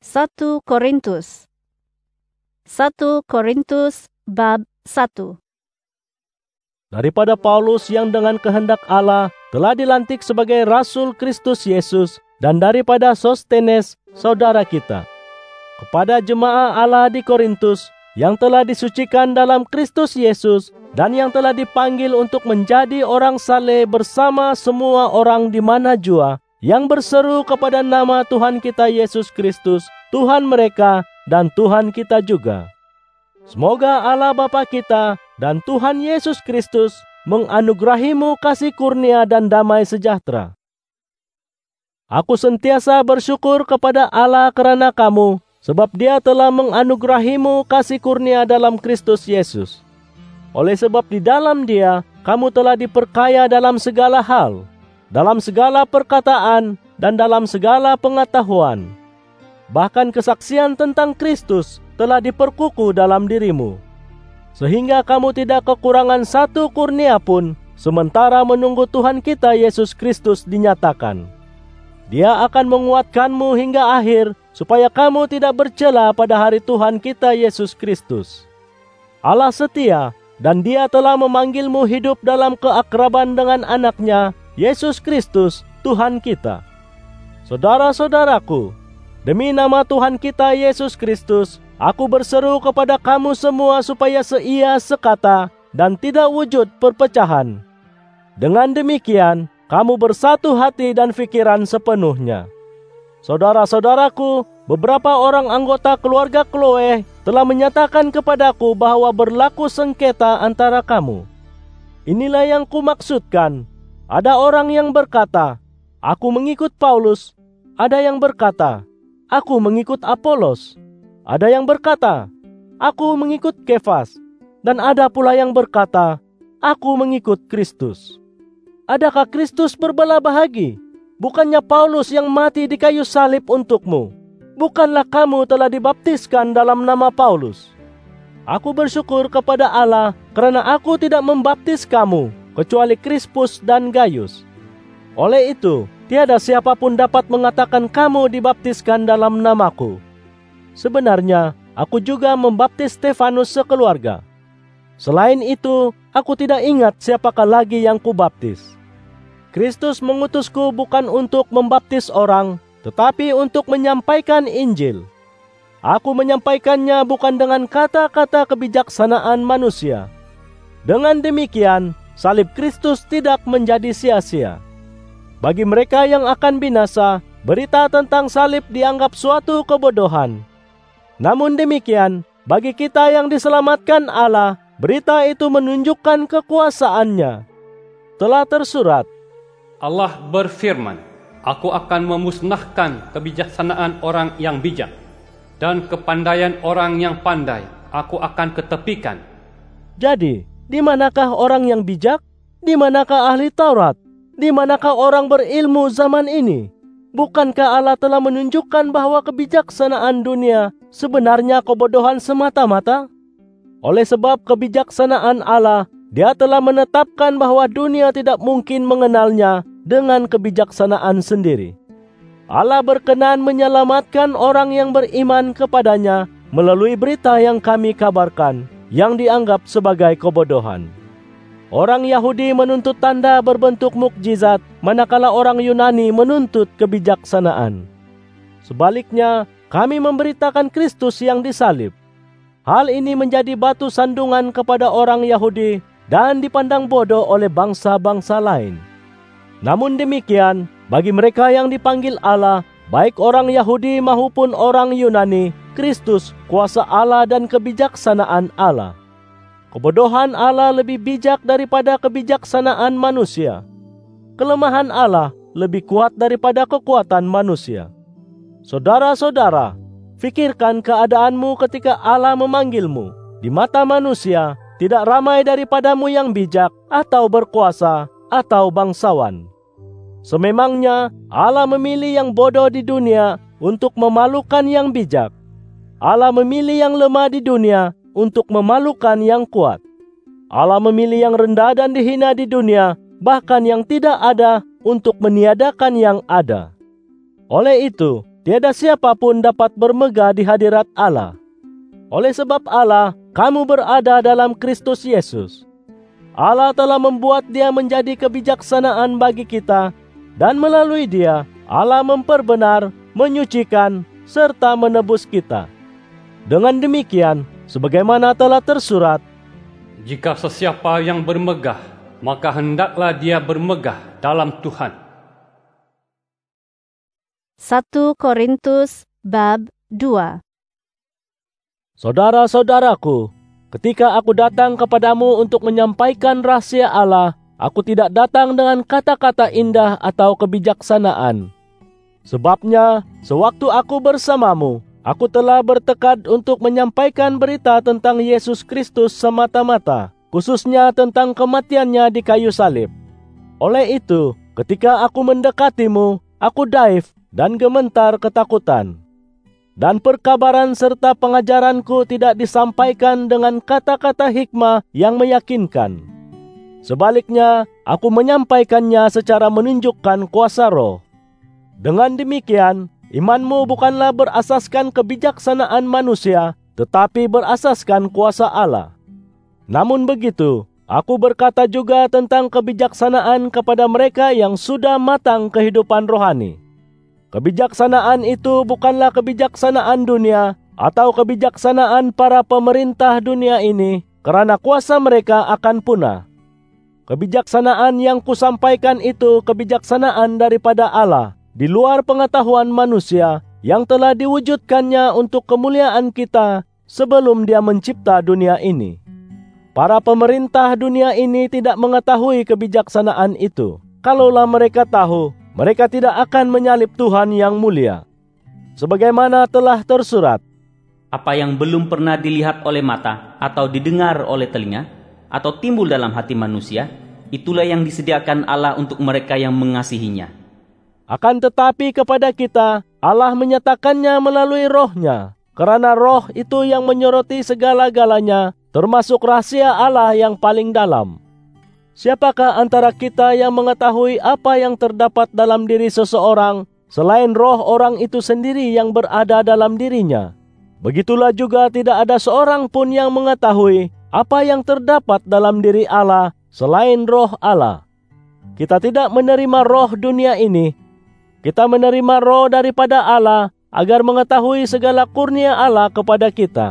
1 Korintus bab 1. Daripada Paulus yang dengan kehendak Allah telah dilantik sebagai Rasul Kristus Yesus, dan daripada Sostenes, saudara kita, kepada jemaah Allah di Korintus yang telah disucikan dalam Kristus Yesus dan yang telah dipanggil untuk menjadi orang saleh bersama semua orang di mana jua yang berseru kepada nama Tuhan kita Yesus Kristus, Tuhan mereka dan Tuhan kita juga. Semoga Allah Bapa kita dan Tuhan Yesus Kristus menganugerahimu kasih kurnia dan damai sejahtera. Aku sentiasa bersyukur kepada Allah kerana kamu, sebab Dia telah menganugerahimu kasih kurnia dalam Kristus Yesus. Oleh sebab di dalam Dia, kamu telah diperkaya dalam segala hal, dalam segala perkataan dan dalam segala pengetahuan. Bahkan kesaksian tentang Kristus telah diperkukuh dalam dirimu, sehingga kamu tidak kekurangan satu kurnia pun, sementara menunggu Tuhan kita Yesus Kristus dinyatakan. Dia akan menguatkanmu hingga akhir, supaya kamu tidak bercela pada hari Tuhan kita Yesus Kristus. Allah setia, dan Dia telah memanggilmu hidup dalam keakraban dengan anaknya, Yesus Kristus, Tuhan kita. Saudara-saudaraku, demi nama Tuhan kita Yesus Kristus, aku berseru kepada kamu semua supaya seia sekata dan tidak wujud perpecahan. Dengan demikian, kamu bersatu hati dan pikiran sepenuhnya. Saudara-saudaraku, beberapa orang anggota keluarga Chloe telah menyatakan kepadaku bahwa berlaku sengketa antara kamu. Inilah yang kumaksudkan. Ada orang yang berkata, aku mengikut Paulus. Ada yang berkata, aku mengikut Apolos. Ada yang berkata, aku mengikut Kefas. Dan ada pula yang berkata, aku mengikut Kristus. Adakah Kristus berbelah bahagi? Bukannya Paulus yang mati di kayu salib untukmu? Bukanlah kamu telah dibaptiskan dalam nama Paulus? Aku bersyukur kepada Allah kerana aku tidak membaptis kamu, kecuali Krispus dan Gaius. Oleh itu, tiada siapapun dapat mengatakan kamu dibaptiskan dalam namaku. Sebenarnya, aku juga membaptis Stefanus sekeluarga. Selain itu, aku tidak ingat siapakah lagi yang kubaptis. Kristus mengutusku bukan untuk membaptis orang, tetapi untuk menyampaikan Injil. Aku menyampaikannya bukan dengan kata-kata kebijaksanaan manusia. Dengan demikian, salib Kristus tidak menjadi sia-sia. Bagi mereka yang akan binasa, berita tentang salib dianggap suatu kebodohan. Namun demikian, bagi kita yang diselamatkan Allah, berita itu menunjukkan kekuasaan-Nya. Telah tersurat, Allah berfirman, aku akan memusnahkan kebijaksanaan orang yang bijak, dan kepandaian orang yang pandai aku akan ketepikan. Jadi, di manakah orang yang bijak? Di manakah ahli Taurat? Di manakah orang berilmu zaman ini? Bukankah Allah telah menunjukkan bahwa kebijaksanaan dunia sebenarnya kebodohan semata-mata? Oleh sebab kebijaksanaan Allah, Dia telah menetapkan bahwa dunia tidak mungkin mengenalnya dengan kebijaksanaan sendiri. Allah berkenan menyelamatkan orang yang beriman kepadanya melalui berita yang kami kabarkan, yang dianggap sebagai kebodohan. Orang Yahudi menuntut tanda berbentuk mukjizat, manakala orang Yunani menuntut kebijaksanaan. Sebaliknya, kami memberitakan Kristus yang disalib. Hal ini menjadi batu sandungan kepada orang Yahudi dan dipandang bodoh oleh bangsa-bangsa lain. Namun demikian, bagi mereka yang dipanggil Allah, baik orang Yahudi maupun orang Yunani, Kristus kuasa Allah dan kebijaksanaan Allah. Kebodohan Allah lebih bijak daripada kebijaksanaan manusia. Kelemahan Allah lebih kuat daripada kekuatan manusia. Saudara-saudara, fikirkan keadaanmu ketika Allah memanggilmu. Di mata manusia, tidak ramai daripadamu yang bijak, atau berkuasa, atau bangsawan. Sememangnya, Allah memilih yang bodoh di dunia untuk memalukan yang bijak. Allah memilih yang lemah di dunia untuk memalukan yang kuat. Allah memilih yang rendah dan dihina di dunia, bahkan yang tidak ada, untuk meniadakan yang ada. Oleh itu, tiada siapapun dapat bermegah di hadirat Allah. Oleh sebab Allah, kamu berada dalam Kristus Yesus. Allah telah membuat Dia menjadi kebijaksanaan bagi kita, dan melalui Dia, Allah memperbenar, menyucikan, serta menebus kita. Dengan demikian, sebagaimana telah tersurat, Jika sesiapa yang bermegah, maka hendaklah dia bermegah dalam Tuhan. 1 Korintus bab 2. Saudara-saudaraku, ketika aku datang kepadamu untuk menyampaikan rahasia Allah, aku tidak datang dengan kata-kata indah atau kebijaksanaan. Sebabnya, sewaktu aku bersamamu, aku telah bertekad untuk menyampaikan berita tentang Yesus Kristus semata-mata, khususnya tentang kematiannya di kayu salib. Oleh itu, ketika aku mendekatimu, aku daif dan gementar ketakutan. Dan perkabaran serta pengajaranku tidak disampaikan dengan kata-kata hikmah yang meyakinkan. Sebaliknya, aku menyampaikannya secara menunjukkan kuasa Roh. Dengan demikian, imanmu bukanlah berasaskan kebijaksanaan manusia, tetapi berasaskan kuasa Allah. Namun begitu, aku berkata juga tentang kebijaksanaan kepada mereka yang sudah matang kehidupan rohani. Kebijaksanaan itu bukanlah kebijaksanaan dunia atau kebijaksanaan para pemerintah dunia ini, karena kuasa mereka akan punah. Kebijaksanaan yang kusampaikan itu kebijaksanaan daripada Allah, di luar pengetahuan manusia yang telah diwujudkannya untuk kemuliaan kita sebelum Dia mencipta dunia ini. Para pemerintah dunia ini tidak mengetahui kebijaksanaan itu. Kalaulah mereka tahu, mereka tidak akan menyalib Tuhan yang mulia. Sebagaimana telah tersurat, Apa yang belum pernah dilihat oleh mata atau didengar oleh telinga atau timbul dalam hati manusia, itulah yang disediakan Allah untuk mereka yang mengasihinya. akan tetapi kepada kita, Allah menyatakannya melalui Roh-Nya, karena Roh itu yang menyoroti segala-galanya, termasuk rahasia Allah yang paling dalam. Siapakah antara kita yang mengetahui apa yang terdapat dalam diri seseorang, selain roh orang itu sendiri yang berada dalam dirinya? Begitulah juga tidak ada seorang pun yang mengetahui apa yang terdapat dalam diri Allah, selain roh Allah. Kita tidak menerima roh dunia ini. Kita menerima roh daripada Allah agar mengetahui segala kurnia Allah kepada kita.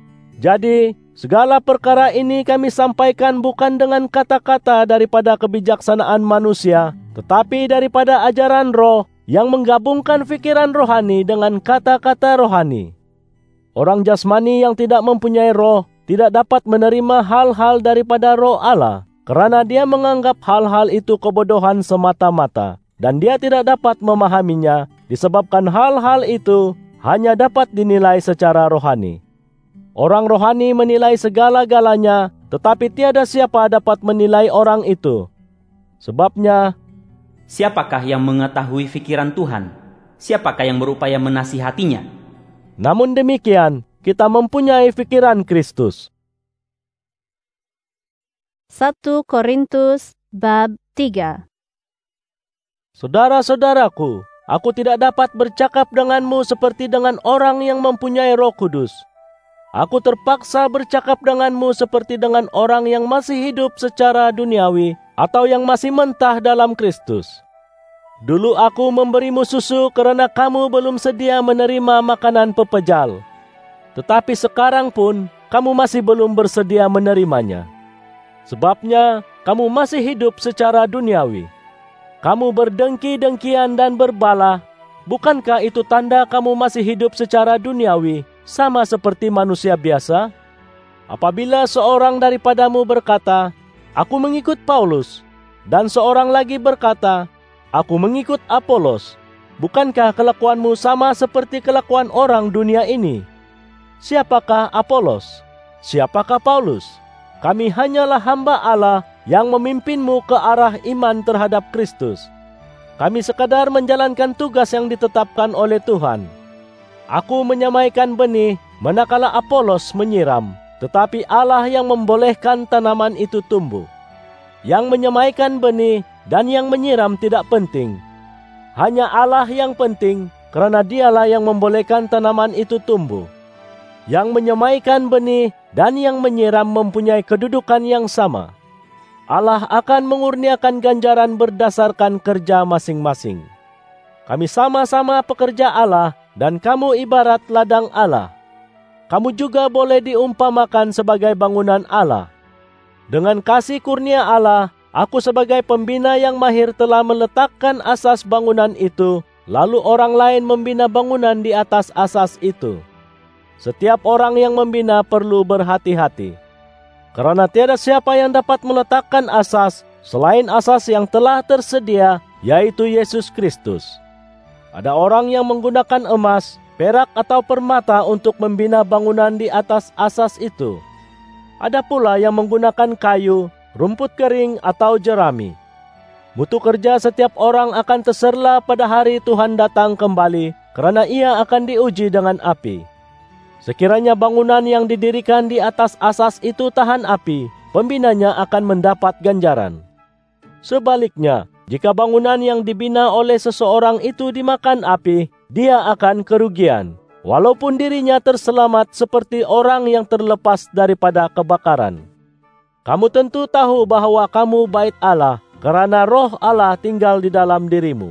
Jadi, segala perkara ini kami sampaikan bukan dengan kata-kata daripada kebijaksanaan manusia, tetapi daripada ajaran roh yang menggabungkan fikiran rohani dengan kata-kata rohani. Orang jasmani yang tidak mempunyai roh tidak dapat menerima hal-hal daripada roh Allah, karena dia menganggap hal-hal itu kebodohan semata-mata. Dan dia tidak dapat memahaminya, disebabkan hal-hal itu hanya dapat dinilai secara rohani. Orang rohani menilai segala-galanya, tetapi tiada siapa dapat menilai orang itu. Sebabnya, Siapakah yang mengetahui pikiran Tuhan? Siapakah yang berupaya menasihatinya? namun demikian, kita mempunyai pikiran Kristus. 1 Korintus bab 3. Saudara-saudaraku, aku tidak dapat bercakap denganmu seperti dengan orang yang mempunyai Roh Kudus. Aku terpaksa bercakap denganmu seperti dengan orang yang masih hidup secara duniawi atau yang masih mentah dalam Kristus. Dulu aku memberimu susu karena kamu belum sedia menerima makanan pepejal. Tetapi sekarang pun kamu masih belum bersedia menerimanya. Sebabnya kamu masih hidup secara duniawi. Kamu berdengki-dengkian dan berbala. Bukankah itu tanda kamu masih hidup secara duniawi, sama seperti manusia biasa? Apabila seorang daripadamu berkata, "Aku mengikut Paulus," dan seorang lagi berkata, "Aku mengikut Apolos," bukankah kelakuanmu sama seperti kelakuan orang dunia ini? Siapakah Apolos? Siapakah Paulus? Kami hanyalah hamba Allah yang memimpinmu ke arah iman terhadap Kristus. Kami sekadar menjalankan tugas yang ditetapkan oleh Tuhan. Aku menyamaikan benih, manakala Apolos menyiram, tetapi Allah yang membolehkan tanaman itu tumbuh. Yang menyamaikan benih dan yang menyiram tidak penting. Hanya Allah yang penting, karena Dialah yang membolehkan tanaman itu tumbuh. Yang menyemaikan benih dan yang menyiram mempunyai kedudukan yang sama. Allah akan mengurniakan ganjaran berdasarkan kerja masing-masing. Kami sama-sama pekerja Allah dan kamu ibarat ladang Allah. Kamu juga boleh diumpamakan sebagai bangunan Allah. Dengan kasih kurnia Allah, aku sebagai pembina yang mahir telah meletakkan asas bangunan itu, lalu orang lain membina bangunan di atas asas itu. Setiap orang yang membina perlu berhati-hati. Karena tiada siapa yang dapat meletakkan asas selain asas yang telah tersedia, yaitu Yesus Kristus. Ada orang yang menggunakan emas, perak atau permata untuk membina bangunan di atas asas itu. Ada pula yang menggunakan kayu, rumput kering atau jerami. Mutu kerja setiap orang akan terserlah pada hari Tuhan datang kembali, karena ia akan diuji dengan api. Sekiranya bangunan yang didirikan di atas asas itu tahan api, pembinanya akan mendapat ganjaran. Sebaliknya, jika bangunan yang dibina oleh seseorang itu dimakan api, dia akan kerugian, walaupun dirinya terselamat seperti orang yang terlepas daripada kebakaran. Kamu tentu tahu bahwa kamu bait Allah, karena Roh Allah tinggal di dalam dirimu.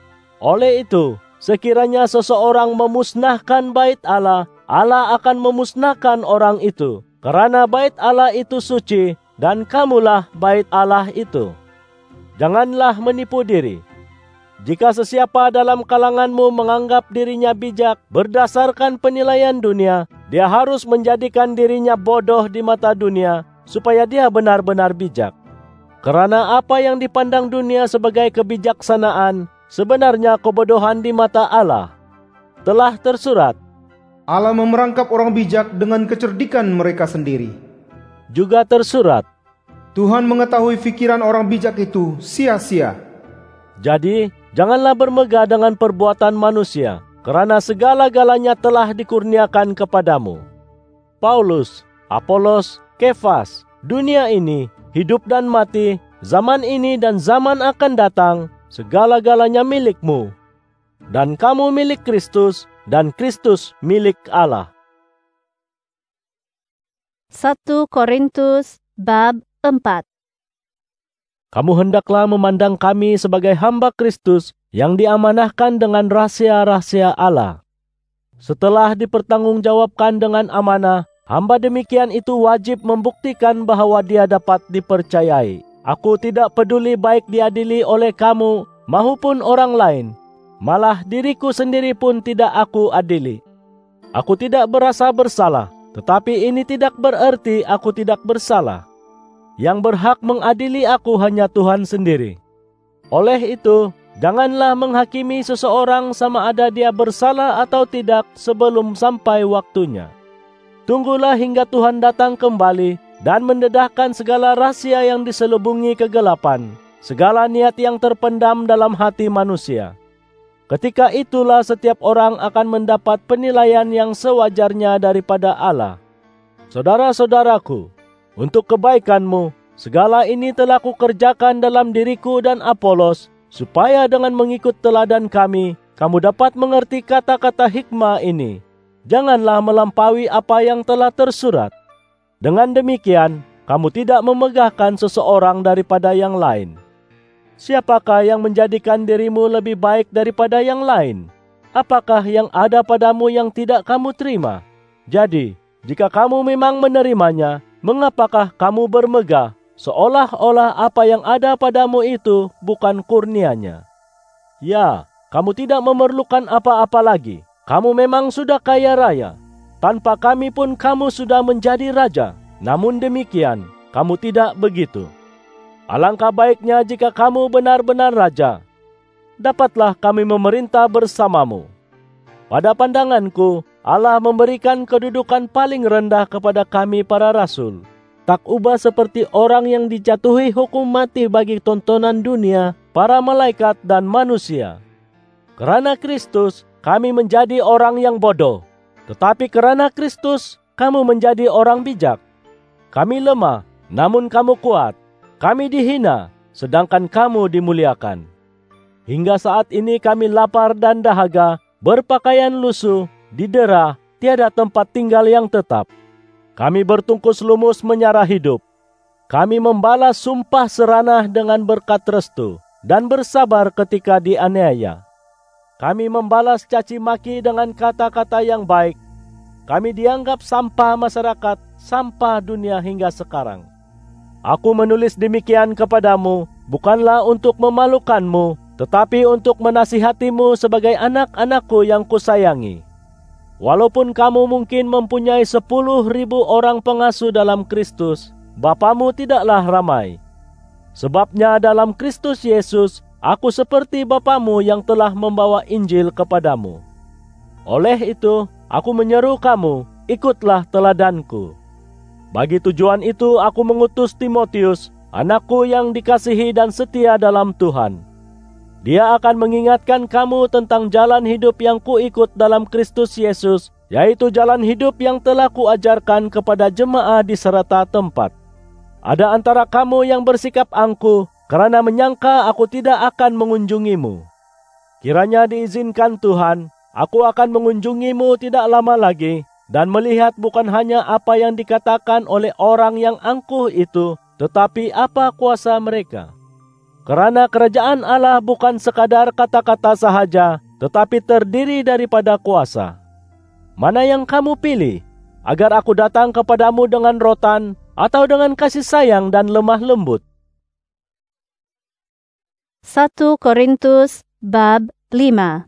Oleh itu, sekiranya seseorang memusnahkan bait Allah, Allah akan memusnahkan orang itu, karena bait Allah itu suci, dan kamulah bait Allah itu. Janganlah menipu diri. Jika sesiapa dalam kalanganmu menganggap dirinya bijak berdasarkan penilaian dunia, dia harus menjadikan dirinya bodoh di mata dunia, supaya dia benar-benar bijak. Karena apa yang dipandang dunia sebagai kebijaksanaan, sebenarnya kebodohan di mata Allah. Telah tersurat, Allah memerangkap orang bijak dengan kecerdikan mereka sendiri. Juga tersurat, Tuhan mengetahui pikiran orang bijak itu sia-sia. jadi, janganlah bermegah dengan perbuatan manusia, karena segala-galanya telah dikurniakan kepadamu. Paulus, Apolos, Kefas, dunia ini, hidup dan mati, zaman ini dan zaman akan datang, segala-galanya milikmu. Dan kamu milik Kristus, dan Kristus milik Allah. 1 Korintus bab 4. Kamu hendaklah memandang kami sebagai hamba Kristus yang diamanahkan dengan rahasia-rahasia Allah. Setelah dipertanggungjawabkan dengan amanah, hamba demikian itu wajib membuktikan bahwa dia dapat dipercayai. Aku tidak peduli baik diadili oleh kamu maupun orang lain. Malah diriku sendiri pun tidak aku adili. Aku tidak berasa bersalah, tetapi ini tidak berarti aku tidak bersalah. Yang berhak mengadili aku hanya Tuhan sendiri. Oleh itu, janganlah menghakimi seseorang sama ada dia bersalah atau tidak sebelum sampai waktunya. Tunggulah hingga Tuhan datang kembali dan mendedahkan segala rahasia yang diselubungi kegelapan, segala niat yang terpendam dalam hati manusia. Ketika itulah setiap orang akan mendapat penilaian yang sewajarnya daripada Allah. Saudara-saudaraku, untuk kebaikanmu, segala ini telah kukerjakan dalam diriku dan Apolos, supaya dengan mengikut teladan kami, kamu dapat mengerti kata-kata hikmah ini. Janganlah melampaui apa yang telah tersurat. Dengan demikian, kamu tidak memegahkan seseorang daripada yang lain. Siapakah yang menjadikan dirimu lebih baik daripada yang lain? Apakah yang ada padamu yang tidak kamu terima? Jadi, jika kamu memang menerimanya, mengapakah kamu bermegah, seolah-olah apa yang ada padamu itu bukan kurnianya? Ya, kamu tidak memerlukan apa-apa lagi. Kamu memang sudah kaya raya. Tanpa kami pun kamu sudah menjadi raja. Namun demikian, kamu tidak begitu. Alangkah baiknya jika kamu benar-benar raja. Dapatlah kami memerintah bersamamu. Pada pandanganku, Allah memberikan kedudukan paling rendah kepada kami para rasul. Tak ubah seperti orang yang dijatuhi hukum mati bagi tontonan dunia, para malaikat dan manusia. Karena Kristus, kami menjadi orang yang bodoh. Tetapi karena Kristus, kamu menjadi orang bijak. Kami lemah, namun kamu kuat. Kami dihina, sedangkan kamu dimuliakan. Hingga saat ini kami lapar dan dahaga, berpakaian lusuh, didera, tiada tempat tinggal yang tetap. Kami bertungkus lumus menyerah hidup. Kami membalas sumpah seranah dengan berkat restu dan bersabar ketika dianiaya. Kami membalas caci maki dengan kata-kata yang baik. Kami dianggap sampah masyarakat, sampah dunia hingga sekarang. Aku menulis demikian kepadamu, bukanlah untuk memalukanmu, tetapi untuk menasihatimu sebagai anak-anakku yang kusayangi. Walaupun kamu mungkin mempunyai 10.000 orang pengasuh dalam Kristus, bapamu tidaklah ramai. Sebabnya dalam Kristus Yesus, aku seperti bapamu yang telah membawa Injil kepadamu. Oleh itu, aku menyeru kamu, ikutlah teladanku. Bagi tujuan itu aku mengutus Timotius, anakku yang dikasihi dan setia dalam Tuhan. Dia akan mengingatkan kamu tentang jalan hidup yang kuikut dalam Kristus Yesus, yaitu jalan hidup yang telah kuajarkan kepada jemaah di serata tempat. Ada antara kamu yang bersikap angkuh, karena menyangka aku tidak akan mengunjungimu. Kiranya diizinkan Tuhan, aku akan mengunjungimu tidak lama lagi, dan melihat bukan hanya apa yang dikatakan oleh orang yang angkuh itu, tetapi apa kuasa mereka. Karena kerajaan Allah bukan sekadar kata-kata sahaja, tetapi terdiri daripada kuasa. Mana yang kamu pilih, agar aku datang kepadamu dengan rotan, atau dengan kasih sayang dan lemah lembut? 1 Korintus bab 5.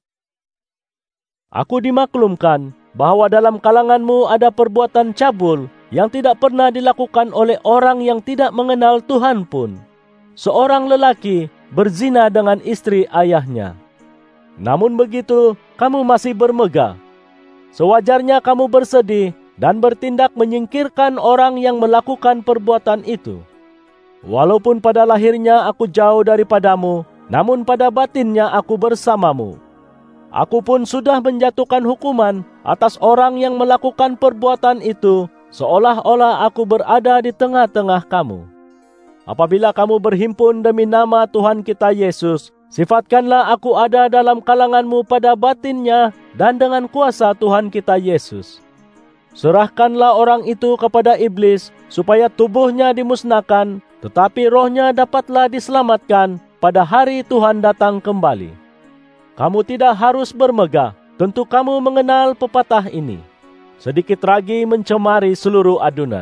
Aku dimaklumkan bahwa dalam kalanganmu ada perbuatan cabul yang tidak pernah dilakukan oleh orang yang tidak mengenal Tuhan pun. Seorang lelaki berzina dengan istri ayahnya. Namun begitu, kamu masih bermegah. Sewajarnya kamu bersedih dan bertindak menyingkirkan orang yang melakukan perbuatan itu. Walaupun pada lahirnya aku jauh daripadamu, namun pada batinnya aku bersamamu. Aku pun sudah menjatuhkan hukuman atas orang yang melakukan perbuatan itu, seolah-olah aku berada di tengah-tengah kamu. Apabila kamu berhimpun demi nama Tuhan kita Yesus, sifatkanlah aku ada dalam kalanganmu pada batinnya dan dengan kuasa Tuhan kita Yesus. Serahkanlah orang itu kepada iblis, supaya tubuhnya dimusnahkan, tetapi rohnya dapatlah diselamatkan pada hari Tuhan datang kembali. Kamu tidak harus bermegah, tentu kamu mengenal pepatah ini. Sedikit ragi mencemari seluruh adunan.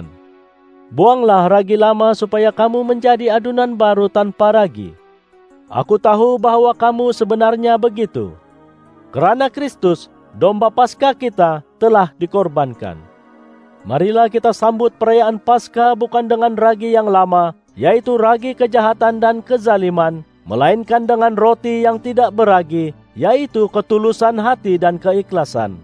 Buanglah ragi lama supaya kamu menjadi adunan baru tanpa ragi. Aku tahu bahwa kamu sebenarnya begitu. Kerana Kristus, domba Paskah kita, telah dikorbankan. Marilah kita sambut perayaan Paskah bukan dengan ragi yang lama, yaitu ragi kejahatan dan kezaliman, melainkan dengan roti yang tidak beragi, yaitu ketulusan hati dan keikhlasan.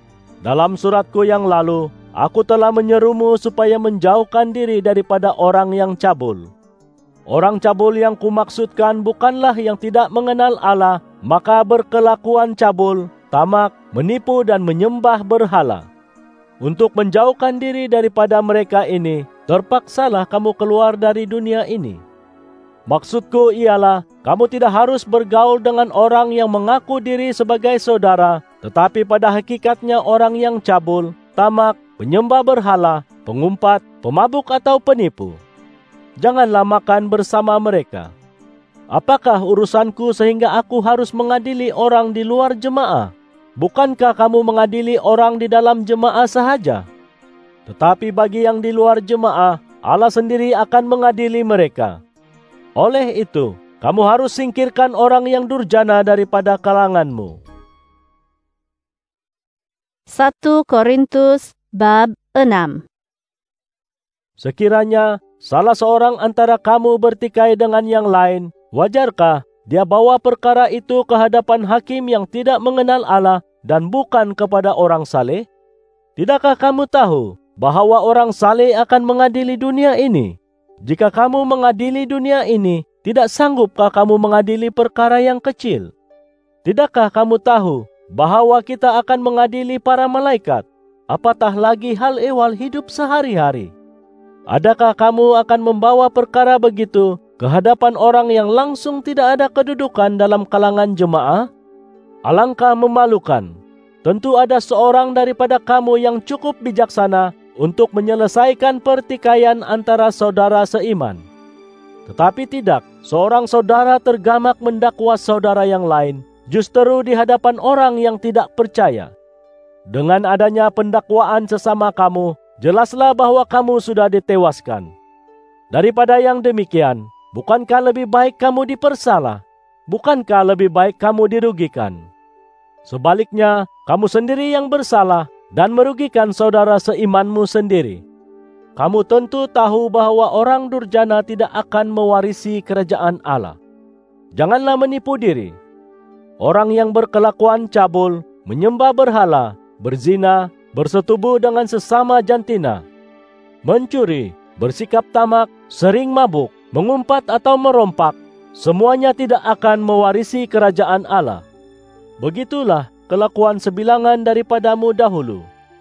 Dalam suratku yang lalu, aku telah menyerumu supaya menjauhkan diri daripada orang yang cabul. Orang cabul yang kumaksudkan bukanlah yang tidak mengenal Allah, maka berkelakuan cabul, tamak, menipu dan menyembah berhala. Untuk menjauhkan diri daripada mereka ini, terpaksalah kamu keluar dari dunia ini. Maksudku ialah, kamu tidak harus bergaul dengan orang yang mengaku diri sebagai saudara, tetapi pada hakikatnya orang yang cabul, tamak, penyembah berhala, pengumpat, pemabuk atau penipu. Janganlah makan bersama mereka. Apakah urusanku sehingga aku harus mengadili orang di luar jemaah? Bukankah kamu mengadili orang di dalam jemaah sahaja? Tetapi bagi yang di luar jemaah, Allah sendiri akan mengadili mereka. Oleh itu, kamu harus singkirkan orang yang durjana daripada kalanganmu. 1 Korintus bab 6. Sekiranya salah seorang antara kamu bertikai dengan yang lain, wajarkah dia bawa perkara itu ke hadapan hakim yang tidak mengenal Allah dan bukan kepada orang saleh? Tidakkah kamu tahu bahwa orang saleh akan mengadili dunia ini? Jika kamu mengadili dunia ini, tidak sanggupkah kamu mengadili perkara yang kecil? Tidakkah kamu tahu bahwa kita akan mengadili para malaikat? Apatah lagi hal ehwal hidup sehari-hari? Adakah kamu akan membawa perkara begitu ke hadapan orang yang langsung tidak ada kedudukan dalam kalangan jemaah? Alangkah memalukan. Tentu ada seorang daripada kamu yang cukup bijaksana untuk menyelesaikan pertikaian antara saudara seiman. Tetapi tidak, seorang saudara tergamak mendakwa saudara yang lain, justru di hadapan orang yang tidak percaya. Dengan adanya pendakwaan sesama kamu, jelaslah bahwa kamu sudah ditewaskan. Daripada yang demikian, bukankah lebih baik kamu dipersalah? Bukankah lebih baik kamu dirugikan? Sebaliknya, kamu sendiri yang bersalah dan merugikan saudara seimanmu sendiri. Kamu tentu tahu bahwa orang durjana tidak akan mewarisi kerajaan Allah. Janganlah menipu diri. Orang yang berkelakuan cabul, menyembah berhala, berzina, bersetubuh dengan sesama jantina, mencuri, bersikap tamak, sering mabuk, mengumpat atau merompak, semuanya tidak akan mewarisi kerajaan Allah. Begitulah kelakuan sebilangan daripadamu dahulu.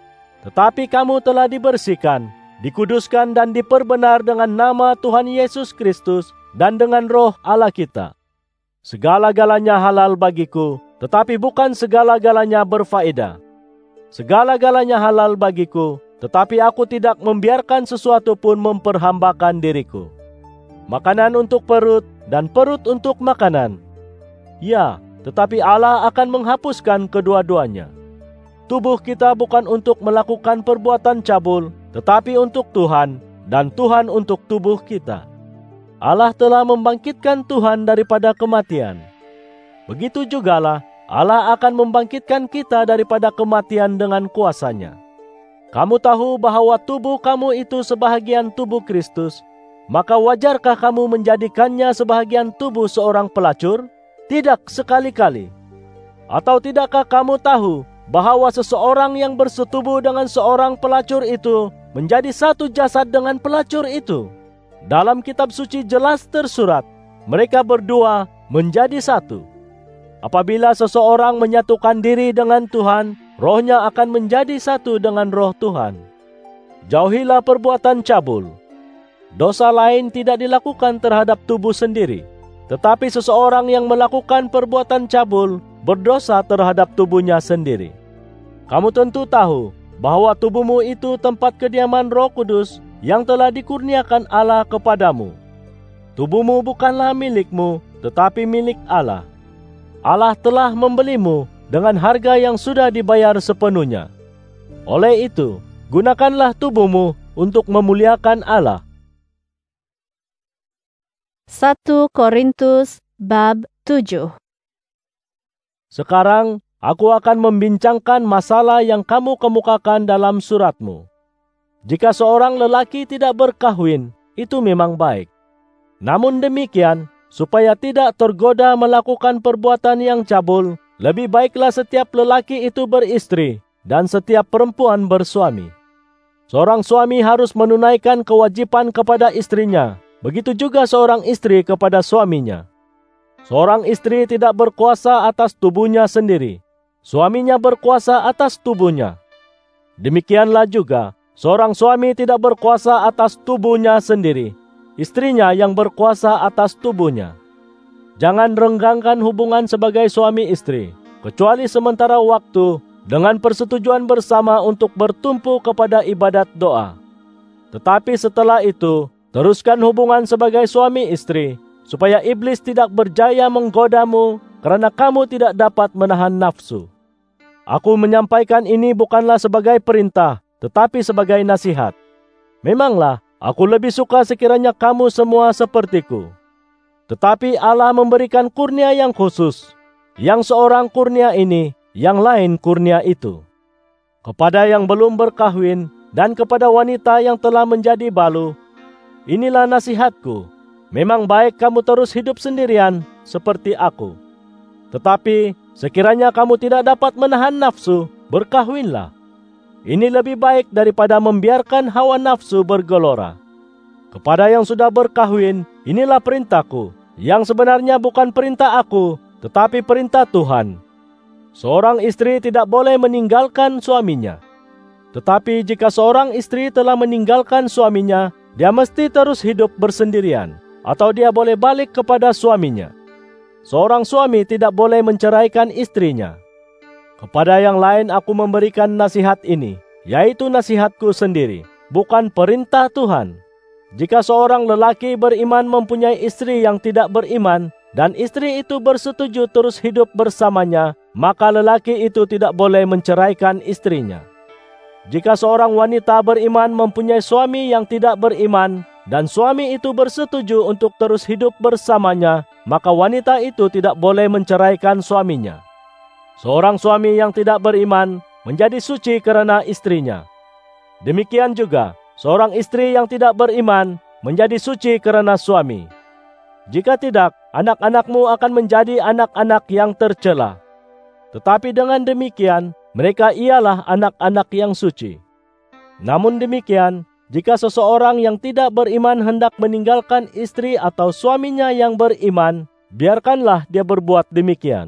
Tetapi kamu telah dibersihkan, dikuduskan dan diperbenar dengan nama Tuhan Yesus Kristus dan dengan Roh Allah kita. Segala-galanya halal bagiku, tetapi bukan segala-galanya berfaedah. Segala-galanya halal bagiku, tetapi aku tidak membiarkan sesuatu pun memperhambakan diriku. Makanan untuk perut dan perut untuk makanan. Ya, tetapi Allah akan menghapuskan kedua-duanya. Tubuh kita bukan untuk melakukan perbuatan cabul, tetapi untuk Tuhan, dan Tuhan untuk tubuh kita. Allah telah membangkitkan Tuhan daripada kematian. Begitu jugalah Allah akan membangkitkan kita daripada kematian dengan kuasa-Nya. Kamu tahu bahwa tubuh kamu itu sebahagian tubuh Kristus, maka wajarkah kamu menjadikannya sebahagian tubuh seorang pelacur? Tidak sekali-kali. Atau tidakkah kamu tahu bahwa seseorang yang bersetubuh dengan seorang pelacur itu menjadi satu jasad dengan pelacur itu? Dalam kitab suci jelas tersurat, mereka berdua menjadi satu. Apabila seseorang menyatukan diri dengan Tuhan, rohnya akan menjadi satu dengan roh Tuhan. Jauhilah perbuatan cabul. Dosa lain tidak dilakukan terhadap tubuh sendiri. Tetapi seseorang yang melakukan perbuatan cabul berdosa terhadap tubuhnya sendiri. Kamu tentu tahu bahwa tubuhmu itu tempat kediaman Roh Kudus yang telah dikurniakan Allah kepadamu. Tubuhmu bukanlah milikmu, tetapi milik Allah. Allah telah membelimu dengan harga yang sudah dibayar sepenuhnya. Oleh itu, gunakanlah tubuhmu untuk memuliakan Allah. 1 Korintus bab 7. Sekarang aku akan membincangkan masalah yang kamu kemukakan dalam suratmu. Jika seorang lelaki tidak berkahwin, itu memang baik. Namun demikian, supaya tidak tergoda melakukan perbuatan yang cabul, lebih baiklah setiap lelaki itu beristri dan setiap perempuan bersuami. Seorang suami harus menunaikan kewajiban kepada istrinya. Begitu juga seorang istri kepada suaminya. Seorang istri tidak berkuasa atas tubuhnya sendiri. Suaminya berkuasa atas tubuhnya. Demikianlah juga, seorang suami tidak berkuasa atas tubuhnya sendiri. Istrinya yang berkuasa atas tubuhnya. Jangan renggangkan hubungan sebagai suami istri, kecuali sementara waktu dengan persetujuan bersama untuk bertumpu kepada ibadat doa. Tetapi setelah itu, teruskan hubungan sebagai suami istri, supaya iblis tidak berjaya menggodamu, karena kamu tidak dapat menahan nafsu. Aku menyampaikan ini bukanlah sebagai perintah, tetapi sebagai nasihat. Memanglah, aku lebih suka sekiranya kamu semua sepertiku. Tetapi Allah memberikan kurnia yang khusus. Yang seorang kurnia ini, yang lain kurnia itu. Kepada yang belum berkahwin, dan kepada wanita yang telah menjadi balu, inilah nasihatku. Memang baik kamu terus hidup sendirian seperti aku. Tetapi sekiranya kamu tidak dapat menahan nafsu, berkahwinlah. Ini lebih baik daripada membiarkan hawa nafsu bergelora. Kepada yang sudah berkahwin, inilah perintahku, yang sebenarnya bukan perintah aku, tetapi perintah Tuhan. Seorang istri tidak boleh meninggalkan suaminya. Tetapi jika seorang istri telah meninggalkan suaminya, dia mesti terus hidup bersendirian, atau dia boleh balik kepada suaminya. seorang suami tidak boleh menceraikan istrinya. Kepada yang lain aku memberikan nasihat ini, yaitu nasihatku sendiri, bukan perintah Tuhan. Jika seorang lelaki beriman mempunyai istri yang tidak beriman, dan istri itu bersetuju terus hidup bersamanya, maka lelaki itu tidak boleh menceraikan istrinya. Jika seorang wanita beriman mempunyai suami yang tidak beriman, dan suami itu bersetuju untuk terus hidup bersamanya, maka wanita itu tidak boleh menceraikan suaminya. Seorang suami yang tidak beriman menjadi suci karena istrinya. Demikian juga, seorang istri yang tidak beriman menjadi suci karena suami. Jika tidak, anak-anakmu akan menjadi anak-anak yang tercela. Tetapi dengan demikian, mereka ialah anak-anak yang suci. Namun demikian, jika seseorang yang tidak beriman hendak meninggalkan istri atau suaminya yang beriman, biarkanlah dia berbuat demikian.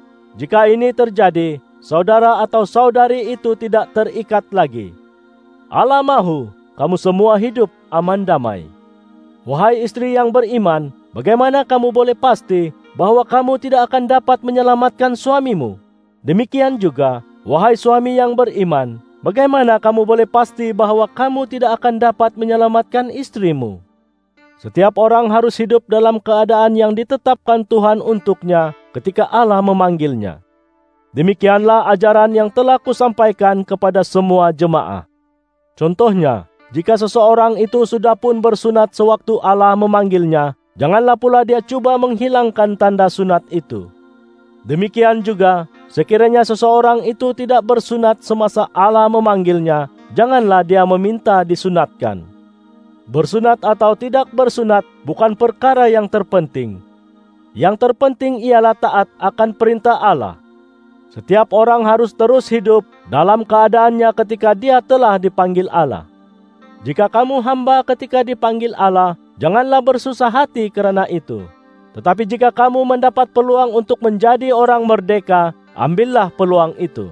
Jika ini terjadi, saudara atau saudari itu tidak terikat lagi. Allah mahu kamu semua hidup aman damai. Wahai istri yang beriman, bagaimana kamu boleh pasti bahwa kamu tidak akan dapat menyelamatkan suamimu? Demikian juga, wahai suami yang beriman, bagaimana kamu boleh pasti bahwa kamu tidak akan dapat menyelamatkan istrimu? Setiap orang harus hidup dalam keadaan yang ditetapkan Tuhan untuknya ketika Allah memanggilnya. Demikianlah ajaran yang telah kusampaikan kepada semua jemaah. Contohnya, jika seseorang itu sudah pun bersunat sewaktu Allah memanggilnya, janganlah pula dia cuba menghilangkan tanda sunat itu. Demikian juga, sekiranya seseorang itu tidak bersunat semasa Allah memanggilnya, janganlah dia meminta disunatkan. Bersunat atau tidak bersunat bukan perkara yang terpenting. Yang terpenting ialah taat akan perintah Allah. Setiap orang harus terus hidup dalam keadaannya ketika dia telah dipanggil Allah. Jika kamu hamba ketika dipanggil Allah, janganlah bersusah hati karena itu. Tetapi jika kamu mendapat peluang untuk menjadi orang merdeka, ambillah peluang itu.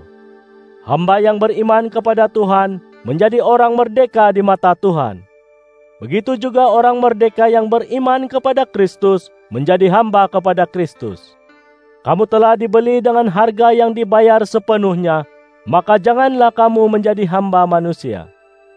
Hamba yang beriman kepada Tuhan menjadi orang merdeka di mata Tuhan. Begitu juga orang merdeka yang beriman kepada Kristus menjadi hamba kepada Kristus. Kamu telah dibeli dengan harga yang dibayar sepenuhnya, maka janganlah kamu menjadi hamba manusia.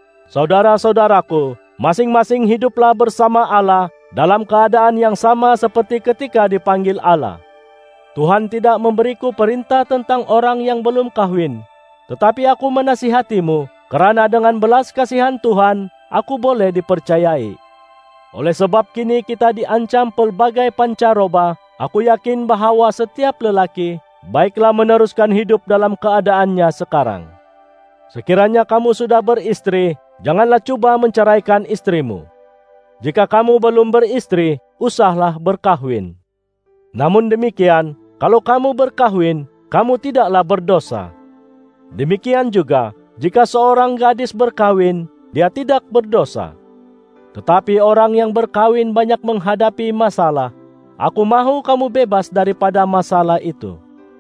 Saudara-saudaraku, masing-masing hiduplah bersama Allah dalam keadaan yang sama seperti ketika dipanggil Allah. Tuhan tidak memberiku perintah tentang orang yang belum kawin, tetapi aku menasihatimu, karena dengan belas kasihan Tuhan, aku boleh dipercayai. Oleh sebab kini kita diancam pelbagai pancaroba, aku yakin bahwa setiap lelaki baiklah meneruskan hidup dalam keadaannya sekarang. Sekiranya kamu sudah beristri, janganlah cuba menceraikan istrimu. Jika kamu belum beristri, usahlah berkahwin. Namun demikian, kalau kamu berkahwin, kamu tidaklah berdosa. Demikian juga, jika seorang gadis berkahwin, dia tidak berdosa. Tetapi orang yang berkahwin banyak menghadapi masalah. Aku mahu kamu bebas daripada masalah itu.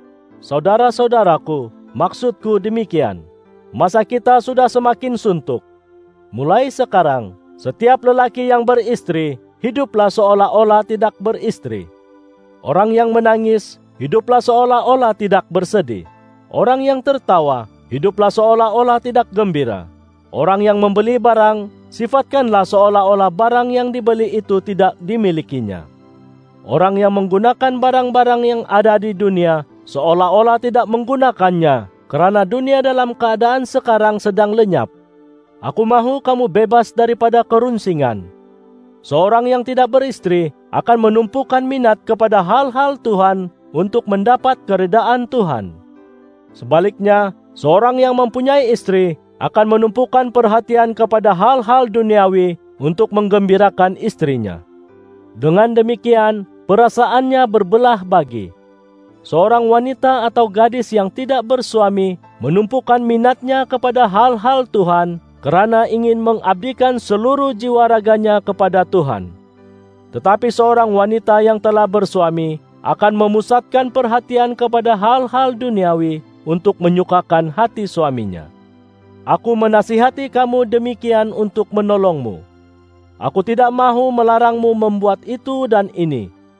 Saudara-saudaraku, maksudku demikian. Masa kita sudah semakin suntuk. Mulai sekarang, setiap lelaki yang beristri, hiduplah seolah-olah tidak beristri. Orang yang menangis, hiduplah seolah-olah tidak bersedih. Orang yang tertawa, hiduplah seolah-olah tidak gembira. Orang yang membeli barang, sifatkanlah seolah-olah barang yang dibeli itu tidak dimilikinya. Orang yang menggunakan barang-barang yang ada di dunia, seolah-olah tidak menggunakannya, karena dunia dalam keadaan sekarang sedang lenyap. Aku mahu kamu bebas daripada kerunsingan. Seorang yang tidak beristri akan menumpukan minat kepada hal-hal Tuhan untuk mendapat keridaan Tuhan. Sebaliknya, seorang yang mempunyai istri akan menumpukan perhatian kepada hal-hal duniawi untuk menggembirakan istrinya. Dengan demikian, perasaannya berbelah bagi. Seorang wanita atau gadis yang tidak bersuami menumpukan minatnya kepada hal-hal Tuhan karena ingin mengabdikan seluruh jiwa raganya kepada Tuhan. Tetapi seorang wanita yang telah bersuami akan memusatkan perhatian kepada hal-hal duniawi untuk menyukakan hati suaminya. Aku menasihati kamu demikian untuk menolongmu. Aku tidak mahu melarangmu membuat itu dan ini.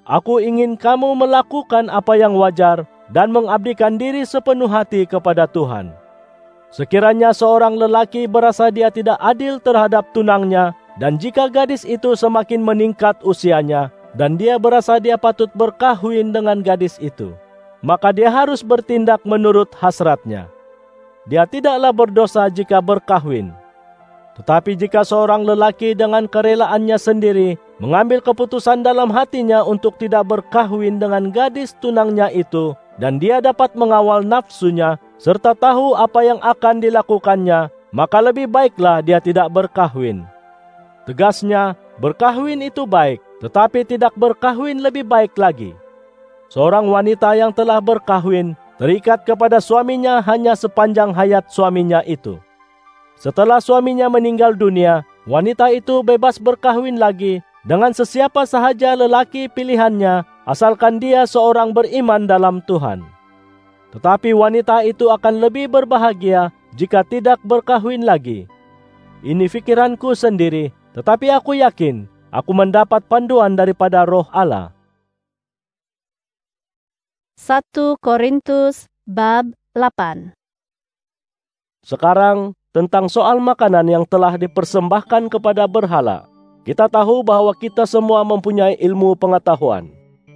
Aku ingin kamu melakukan apa yang wajar dan mengabdikan diri sepenuh hati kepada Tuhan. Sekiranya seorang lelaki merasa dia tidak adil terhadap tunangnya, dan jika gadis itu semakin meningkat usianya, dan dia merasa dia patut berkahwin dengan gadis itu, maka dia harus bertindak menurut hasratnya. Dia tidaklah berdosa jika berkahwin. Tetapi jika seorang lelaki dengan kerelaannya sendiri mengambil keputusan dalam hatinya untuk tidak berkahwin dengan gadis tunangnya itu, dan dia dapat mengawal nafsunya serta tahu apa yang akan dilakukannya, maka lebih baiklah dia tidak berkahwin. Tegasnya, berkahwin itu baik, tetapi tidak berkahwin lebih baik lagi. Seorang wanita yang telah berkahwin terikat kepada suaminya hanya sepanjang hayat suaminya itu. Setelah suaminya meninggal dunia, wanita itu bebas berkahwin lagi dengan sesiapa sahaja lelaki pilihannya, asalkan dia seorang beriman dalam Tuhan. Tetapi wanita itu akan lebih berbahagia jika tidak berkahwin lagi. Ini pikiranku sendiri, tetapi aku yakin aku mendapat panduan daripada Roh Allah. 1 Korintus bab 8. Sekarang tentang soal makanan yang telah dipersembahkan kepada berhala. Kita tahu bahwa kita semua mempunyai ilmu pengetahuan.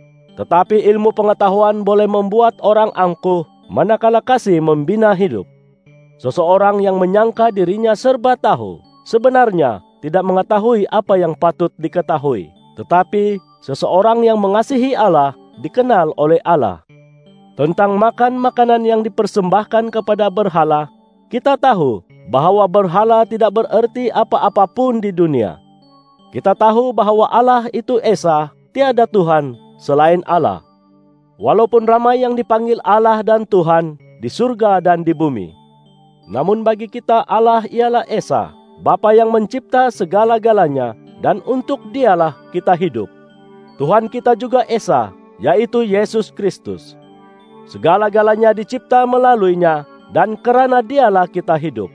Tetapi ilmu pengetahuan boleh membuat orang angkuh, manakala kasih membina hidup. Seseorang yang menyangka dirinya serba tahu, sebenarnya tidak mengetahui apa yang patut diketahui. Tetapi seseorang yang mengasihi Allah dikenal oleh Allah. Tentang makan makanan yang dipersembahkan kepada berhala, kita tahu bahwa berhala tidak bererti apa-apapun di dunia. Kita tahu bahwa Allah itu Esa, tiada Tuhan selain Allah. Walaupun ramai yang dipanggil Allah dan Tuhan di surga dan di bumi. Namun bagi kita Allah ialah Esa, Bapa yang mencipta segala-galanya, dan untuk Dialah kita hidup. Tuhan kita juga Esa, yaitu Yesus Kristus. Segala-galanya dicipta melaluinya, dan kerana Dialah kita hidup.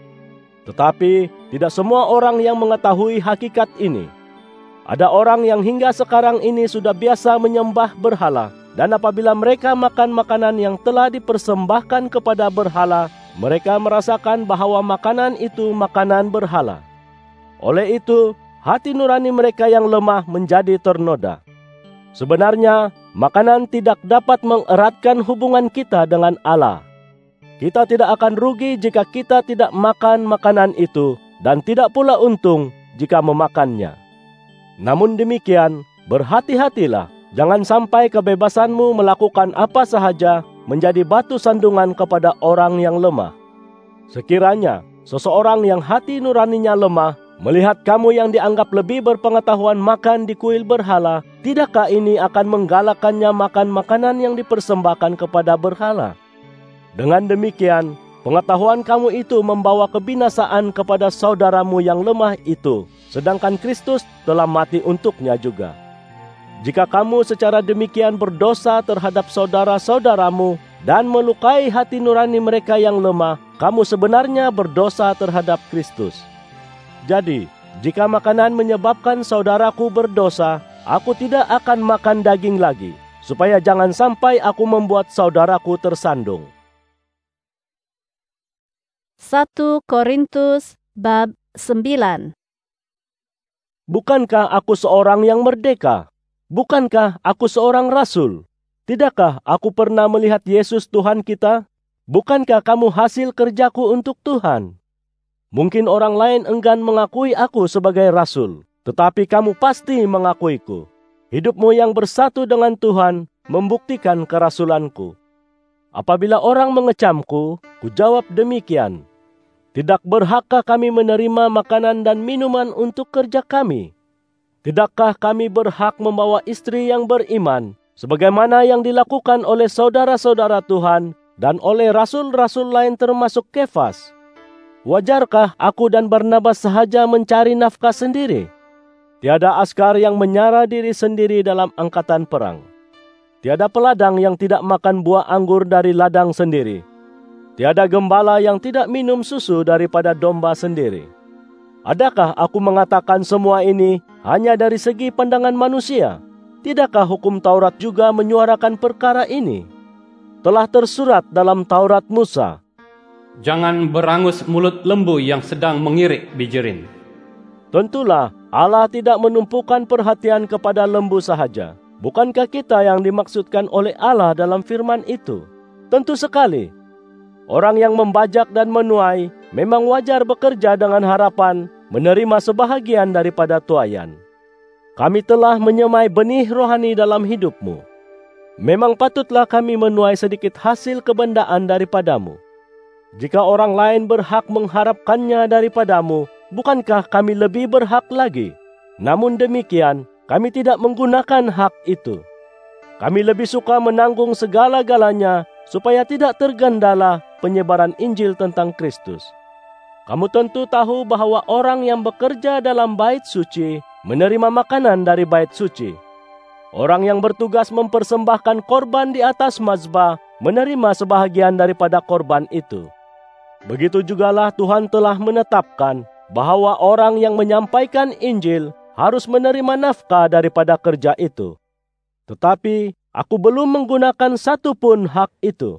Tetapi tidak semua orang yang mengetahui hakikat ini. Ada orang yang hingga sekarang ini sudah biasa menyembah berhala, dan apabila mereka makan makanan yang telah dipersembahkan kepada berhala, mereka merasakan bahwa makanan itu makanan berhala. Oleh itu, hati nurani mereka yang lemah menjadi ternoda. Sebenarnya, makanan tidak dapat mengeratkan hubungan kita dengan Allah. Kita tidak akan rugi jika kita tidak makan makanan itu, dan tidak pula untung jika memakannya. Namun demikian, berhati-hatilah, jangan sampai kebebasanmu melakukan apa sahaja menjadi batu sandungan kepada orang yang lemah. Sekiranya seseorang yang hati nuraninya lemah melihat kamu yang dianggap lebih berpengetahuan makan di kuil berhala, tidakkah ini akan menggalakkannya makan makanan yang dipersembahkan kepada berhala? Dengan demikian, pengetahuan kamu itu membawa kebinasaan kepada saudaramu yang lemah itu, sedangkan Kristus telah mati untuknya juga. Jika kamu secara demikian berdosa terhadap saudara-saudaramu dan melukai hati nurani mereka yang lemah, kamu sebenarnya berdosa terhadap Kristus. Jadi, jika makanan menyebabkan saudaraku berdosa, aku tidak akan makan daging lagi, supaya jangan sampai aku membuat saudaraku tersandung. 1 Korintus bab 9. Bukankah aku seorang yang merdeka? Bukankah aku seorang rasul? Tidakkah aku pernah melihat Yesus Tuhan kita? Bukankah kamu hasil kerjaku untuk Tuhan? Mungkin orang lain enggan mengakui aku sebagai rasul, tetapi kamu pasti mengakuiku. Hidupmu yang bersatu dengan Tuhan membuktikan kerasulanku. Apabila orang mengecamku, kujawab demikian. Tidak berhakkah kami menerima makanan dan minuman untuk kerja kami? Tidakkah kami berhak membawa istri yang beriman, sebagaimana yang dilakukan oleh saudara-saudara Tuhan dan oleh rasul-rasul lain termasuk Kefas? Wajarkah aku dan Barnabas sahaja mencari nafkah sendiri? Tiada askar yang menyara diri sendiri dalam angkatan perang. Tiada peladang yang tidak makan buah anggur dari ladang sendiri. Tiada gembala yang tidak minum susu daripada domba sendiri. Adakah aku mengatakan semua ini hanya dari segi pandangan manusia? Tidakkah hukum Taurat juga menyuarakan perkara ini? Telah tersurat dalam Taurat Musa, Jangan berangus mulut lembu yang sedang mengirik bijirin. tentulah Allah tidak menumpukan perhatian kepada lembu sahaja. Bukankah kita yang dimaksudkan oleh Allah dalam firman itu? Tentu sekali. Orang yang membajak dan menuai memang wajar bekerja dengan harapan menerima sebahagian daripada tuaian. Kami telah menyemai benih rohani dalam hidupmu. Memang patutlah kami menuai sedikit hasil kebendaan daripadamu. Jika orang lain berhak mengharapkannya daripadamu, bukankah kami lebih berhak lagi? Namun demikian, kami tidak menggunakan hak itu. Kami lebih suka menanggung segala-galanya supaya tidak tergandala penyebaran Injil tentang Kristus. Kamu tentu tahu bahwa orang yang bekerja dalam bait suci menerima makanan dari bait suci. Orang yang bertugas mempersembahkan korban di atas mazbah menerima sebahagian daripada korban itu. Begitu jugalah Tuhan telah menetapkan bahwa orang yang menyampaikan Injil harus menerima nafkah daripada kerja itu. Tetapi aku belum menggunakan satu pun hak itu.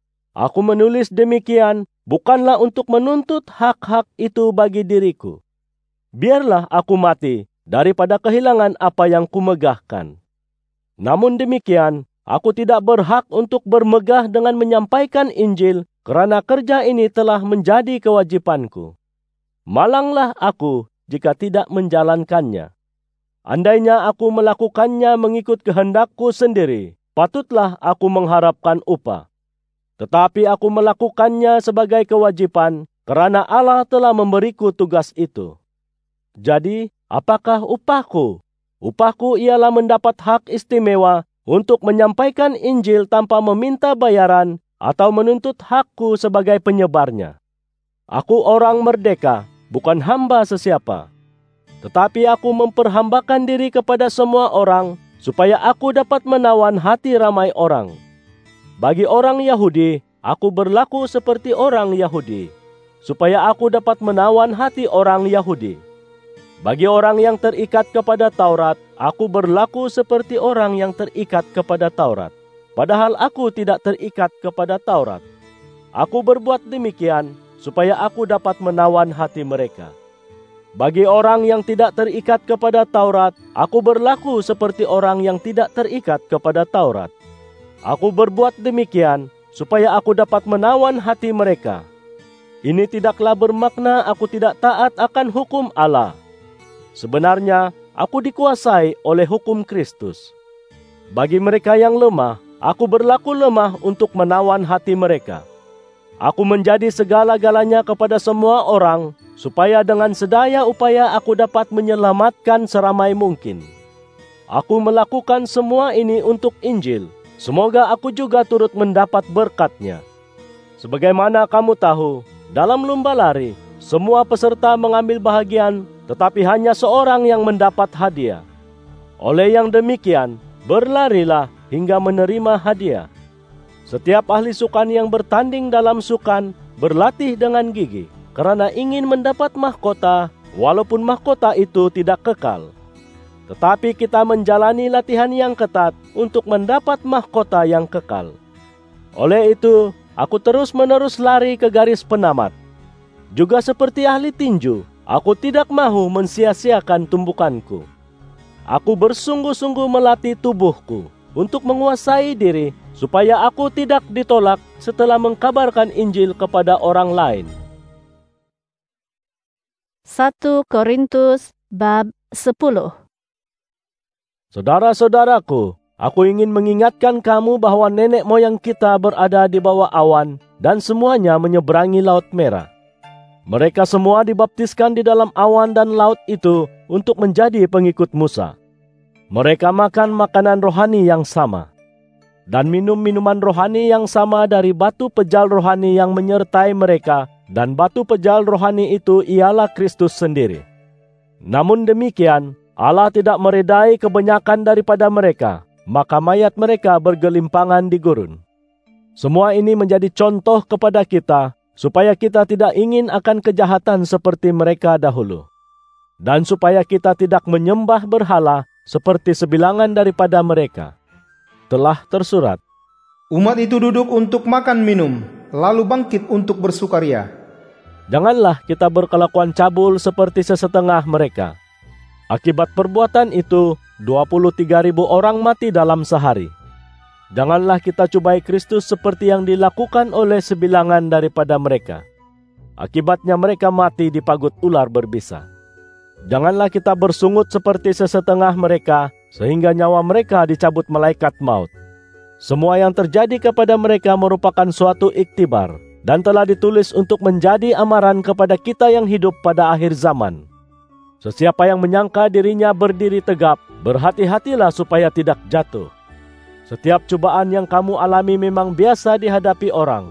Aku menulis demikian bukanlah untuk menuntut hak-hak itu bagi diriku. Biarlah aku mati daripada kehilangan apa yang kumegahkan. Namun demikian, aku tidak berhak untuk bermegah dengan menyampaikan Injil kerana kerja ini telah menjadi kewajipanku. Malanglah aku jika tidak menjalankannya. Andainya aku melakukannya mengikut kehendakku sendiri, patutlah aku mengharapkan upah. Tetapi aku melakukannya sebagai kewajipan kerana Allah telah memberiku tugas itu. Jadi, apakah upahku? Upahku ialah mendapat hak istimewa untuk menyampaikan Injil tanpa meminta bayaran atau menuntut hakku sebagai penyebarnya. Aku orang merdeka, bukan hamba sesiapa. Tetapi aku memperhambakan diri kepada semua orang supaya aku dapat menawan hati ramai orang. Bagi orang Yahudi, aku berlaku seperti orang Yahudi, supaya aku dapat menawan hati orang Yahudi. Bagi orang yang terikat kepada Taurat, aku berlaku seperti orang yang terikat kepada Taurat. Padahal aku tidak terikat kepada Taurat. Aku berbuat demikian supaya aku dapat menawan hati mereka. Bagi orang yang tidak terikat kepada Taurat, aku berlaku seperti orang yang tidak terikat kepada Taurat. Aku berbuat demikian supaya aku dapat menawan hati mereka. Ini tidaklah bermakna aku tidak taat akan hukum Allah. Sebenarnya, aku dikuasai oleh hukum Kristus. Bagi mereka yang lemah, aku berlaku lemah untuk menawan hati mereka. Aku menjadi segala-galanya kepada semua orang, supaya dengan sedaya upaya aku dapat menyelamatkan seramai mungkin. Aku melakukan semua ini untuk Injil. Semoga aku juga turut mendapat berkat-Nya. Sebagaimana kamu tahu, dalam lomba lari, semua peserta mengambil bahagian, tetapi hanya seorang yang mendapat hadiah. Oleh yang demikian, berlarilah hingga menerima hadiah. Setiap ahli sukan yang bertanding dalam sukan berlatih dengan gigih, karena ingin mendapat mahkota, walaupun mahkota itu tidak kekal. Tetapi kita menjalani latihan yang ketat untuk mendapat mahkota yang kekal. Oleh itu, aku terus-menerus lari ke garis penamat. Juga seperti ahli tinju, aku tidak mahu mensia-siakan tumbukanku. Aku bersungguh-sungguh melatih tubuhku untuk menguasai diri, supaya aku tidak ditolak setelah mengkabarkan Injil kepada orang lain. 1 Korintus bab 10. Saudara-saudaraku, aku ingin mengingatkan kamu bahwa nenek moyang kita berada di bawah awan dan semuanya menyeberangi Laut Merah. Mereka semua dibaptiskan di dalam awan dan laut itu untuk menjadi pengikut Musa. Mereka makan makanan rohani yang sama dan minum minuman rohani yang sama dari batu pejal rohani yang menyertai mereka, dan batu pejal rohani itu ialah Kristus sendiri. Namun demikian, Allah tidak meredai kebanyakan daripada mereka, maka mayat mereka bergelimpangan di gurun. Semua ini menjadi contoh kepada kita, supaya kita tidak ingin akan kejahatan seperti mereka dahulu. Dan supaya kita tidak menyembah berhala seperti sebilangan daripada mereka. Telah tersurat, umat itu duduk untuk makan minum, lalu bangkit untuk bersukaria. Janganlah kita berkelakuan cabul seperti sesetengah mereka. Akibat perbuatan itu, 23.000 orang mati dalam sehari. Janganlah kita cubai Kristus seperti yang dilakukan oleh sebilangan daripada mereka. Akibatnya mereka mati dipagut ular berbisa. Janganlah kita bersungut seperti sesetengah mereka, sehingga nyawa mereka dicabut malaikat maut. Semua yang terjadi kepada mereka merupakan suatu iktibar, dan telah ditulis untuk menjadi amaran kepada kita yang hidup pada akhir zaman. Sesiapa yang menyangka dirinya berdiri tegap, berhati-hatilah supaya tidak jatuh. Setiap cobaan yang kamu alami memang biasa dihadapi orang,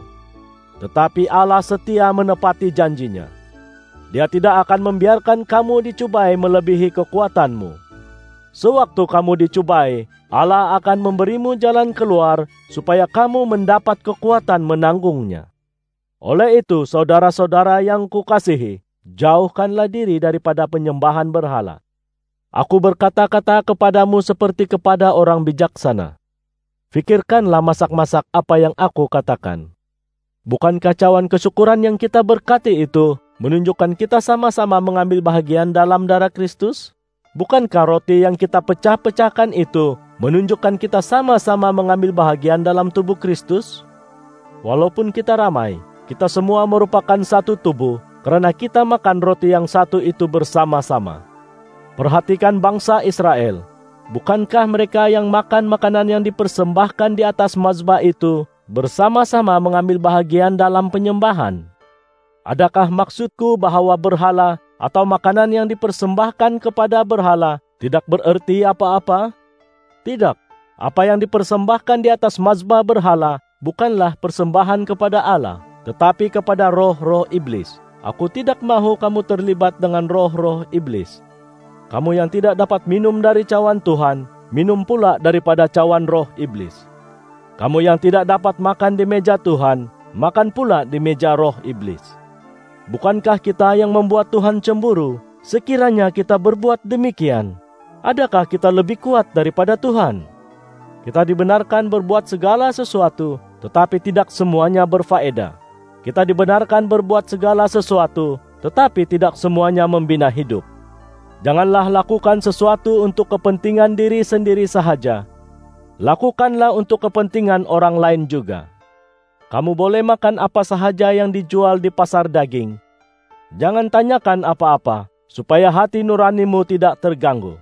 tetapi Allah setia menepati janjinya. Dia tidak akan membiarkan kamu dicubai melebihi kekuatanmu. Sewaktu kamu dicubai, Allah akan memberimu jalan keluar supaya kamu mendapat kekuatan menanggungnya. Oleh itu, saudara-saudara yang kukasihi, jauhkanlah diri daripada penyembahan berhala. Aku berkata-kata kepadamu seperti kepada orang bijaksana. Fikirkanlah masak-masak apa yang aku katakan. Bukan kacauan kesyukuran yang kita berkati itu menunjukkan kita sama-sama mengambil bahagian dalam darah Kristus? Bukankah roti yang kita pecah-pecahkan itu menunjukkan kita sama-sama mengambil bahagian dalam tubuh Kristus? Walaupun kita ramai, kita semua merupakan satu tubuh karena kita makan roti yang satu itu bersama-sama. Perhatikan bangsa Israel. Bukankah mereka yang makan makanan yang dipersembahkan di atas mazbah itu bersama-sama mengambil bahagian dalam penyembahan? Adakah maksudku bahwa berhala atau makanan yang dipersembahkan kepada berhala tidak bererti apa-apa? Tidak. Apa yang dipersembahkan di atas mazbah berhala bukanlah persembahan kepada Allah, tetapi kepada roh-roh iblis. Aku tidak mahu kamu terlibat dengan roh-roh iblis. Kamu yang tidak dapat minum dari cawan Tuhan, minum pula daripada cawan roh iblis. Kamu yang tidak dapat makan di meja Tuhan, makan pula di meja roh iblis. Bukankah kita yang membuat Tuhan cemburu? Sekiranya kita berbuat demikian, adakah kita lebih kuat daripada Tuhan? Kita dibenarkan berbuat segala sesuatu, tetapi tidak semuanya berfaedah. Kita dibenarkan berbuat segala sesuatu, tetapi tidak semuanya membina hidup. Janganlah lakukan sesuatu untuk kepentingan diri sendiri sahaja. Lakukanlah untuk kepentingan orang lain juga. Kamu boleh makan apa sahaja yang dijual di pasar daging. Jangan tanyakan apa-apa, supaya hati nuranimu tidak terganggu.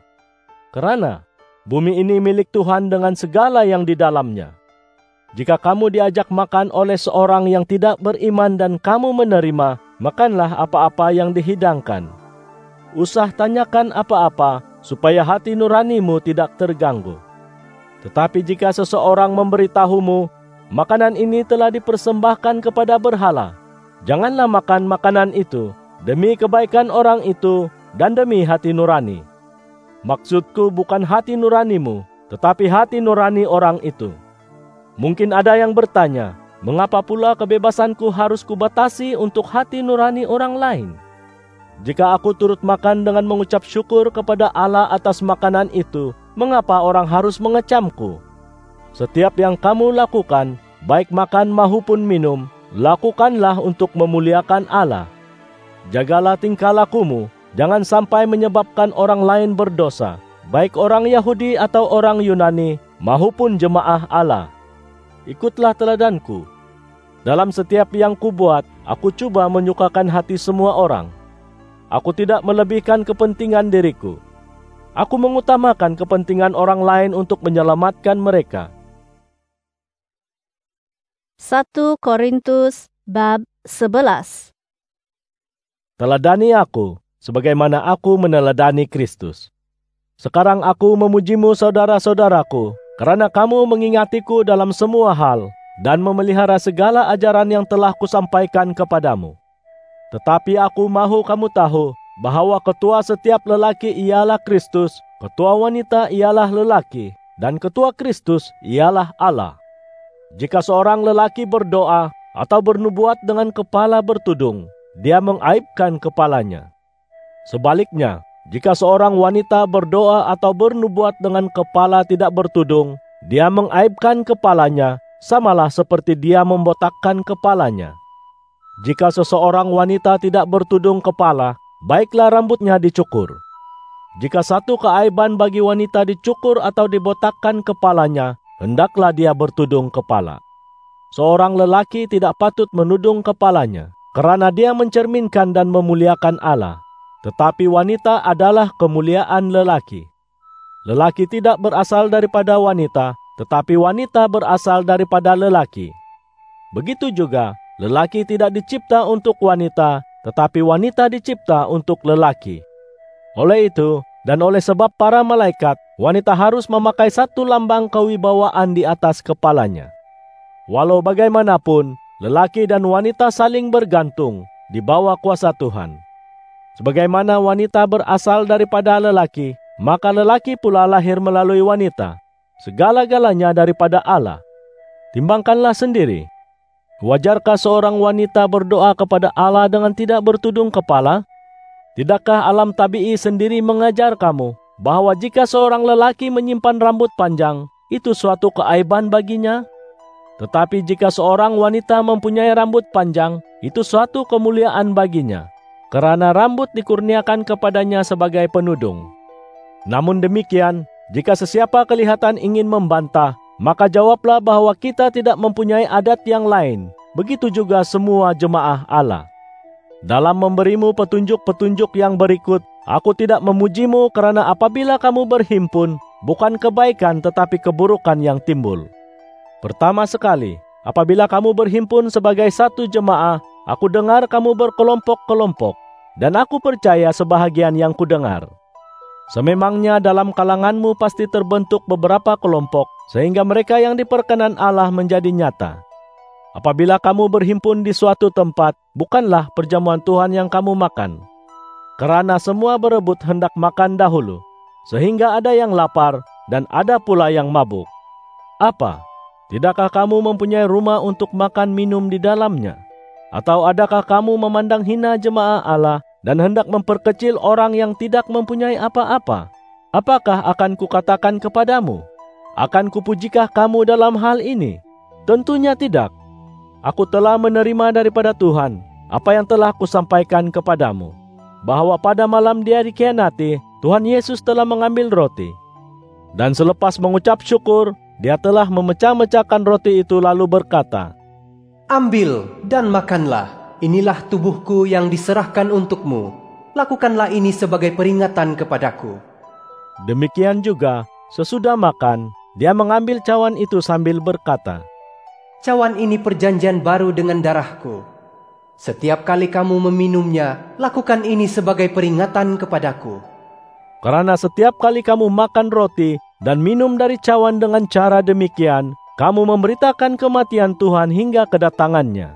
Karena bumi ini milik Tuhan dengan segala yang di dalamnya. Jika kamu diajak makan oleh seorang yang tidak beriman dan kamu menerima, makanlah apa-apa yang dihidangkan. Usah tanyakan apa-apa, supaya hati nuranimu tidak terganggu. Tetapi jika seseorang memberitahumu, makanan ini telah dipersembahkan kepada berhala, janganlah makan makanan itu, demi kebaikan orang itu dan demi hati nurani. Maksudku bukan hati nuranimu, tetapi hati nurani orang itu. Mungkin ada yang bertanya, mengapa pula kebebasanku harus kubatasi untuk hati nurani orang lain? Jika aku turut makan dengan mengucap syukur kepada Allah atas makanan itu, mengapa orang harus mengecamku? Setiap yang kamu lakukan, baik makan maupun minum, lakukanlah untuk memuliakan Allah. Jagalah tingkah lakumu, jangan sampai menyebabkan orang lain berdosa, baik orang Yahudi atau orang Yunani, maupun jemaah Allah. Ikutlah teladanku. Dalam setiap yang kubuat, aku cuba menyukakan hati semua orang. Aku tidak melebihkan kepentingan diriku. Aku mengutamakan kepentingan orang lain untuk menyelamatkan mereka. 1 Korintus bab 11. Teladani aku, sebagaimana aku meneladani Kristus. Sekarang aku memujimu saudara-saudaraku, karena kamu mengingatiku dalam semua hal, dan memelihara segala ajaran yang telah kusampaikan kepadamu. Tetapi aku mahu kamu tahu, bahwa ketua setiap lelaki ialah Kristus, ketua wanita ialah lelaki, dan ketua Kristus ialah Allah. Jika seorang lelaki berdoa atau bernubuat dengan kepala bertudung, dia mengaibkan kepalanya. Sebaliknya, Jika seorang wanita berdoa atau bernubuat dengan kepala tidak bertudung, dia mengaibkan kepalanya, samalah seperti dia membotakkan kepalanya. Jika seseorang wanita tidak bertudung kepala, baiklah rambutnya dicukur. Jika satu keaiban bagi wanita dicukur atau dibotakkan kepalanya, hendaklah dia bertudung kepala. Seorang lelaki tidak patut menudung kepalanya, karena dia mencerminkan dan memuliakan Allah. Tetapi wanita adalah kemuliaan lelaki. Lelaki tidak berasal daripada wanita, tetapi wanita berasal daripada lelaki. Begitu juga, lelaki tidak dicipta untuk wanita, tetapi wanita dicipta untuk lelaki. Oleh itu, dan oleh sebab para malaikat, wanita harus memakai satu lambang kewibawaan di atas kepalanya. Walau bagaimanapun, lelaki dan wanita saling bergantung di bawah kuasa Tuhan. Sebagaimana wanita berasal daripada lelaki, maka lelaki pula lahir melalui wanita. Segala-galanya daripada Allah. Timbangkanlah sendiri. Wajarkah seorang wanita berdoa kepada Allah dengan tidak bertudung kepala? Tidakkah alam tabi'i sendiri mengajar kamu bahwa jika seorang lelaki menyimpan rambut panjang, itu suatu keaiban baginya? Tetapi jika seorang wanita mempunyai rambut panjang, itu suatu kemuliaan baginya, karena rambut dikurniakan kepadanya sebagai penudung. Namun demikian, jika sesiapa kelihatan ingin membantah, maka jawablah bahwa kita tidak mempunyai adat yang lain. Begitu juga semua jemaah Allah. Dalam memberimu petunjuk-petunjuk yang berikut, aku tidak memujimu karena apabila kamu berhimpun, bukan kebaikan tetapi keburukan yang timbul. Pertama sekali, apabila kamu berhimpun sebagai satu jemaah, aku dengar kamu berkelompok-kelompok, dan aku percaya sebahagian yang kudengar. Sememangnya dalam kalanganmu pasti terbentuk beberapa kelompok, sehingga mereka yang diperkenan Allah menjadi nyata. Apabila kamu berhimpun di suatu tempat, bukanlah perjamuan Tuhan yang kamu makan. Karena semua berebut hendak makan dahulu, sehingga ada yang lapar dan ada pula yang mabuk. Apa? Tidakkah kamu mempunyai rumah untuk makan minum di dalamnya? Atau adakah kamu memandang hina jemaah Allah dan hendak memperkecil orang yang tidak mempunyai apa-apa? Apakah akan kukatakan kepadamu? Akan kupujikah kamu dalam hal ini? Tentunya tidak. Aku telah menerima daripada Tuhan apa yang telah kusampaikan kepadamu, bahwa pada malam dia dikhianati, Tuhan Yesus telah mengambil roti. Dan selepas mengucap syukur, dia telah memecah-mecahkan roti itu lalu berkata, "Ambil dan makanlah, inilah tubuhku yang diserahkan untukmu. Lakukanlah ini sebagai peringatan kepadaku." Demikian juga, sesudah makan, dia mengambil cawan itu sambil berkata, "Cawan ini perjanjian baru dengan darahku. Setiap kali kamu meminumnya, lakukan ini sebagai peringatan kepadaku. Karena setiap kali kamu makan roti dan minum dari cawan dengan cara demikian, kamu memberitakan kematian Tuhan hingga kedatangannya.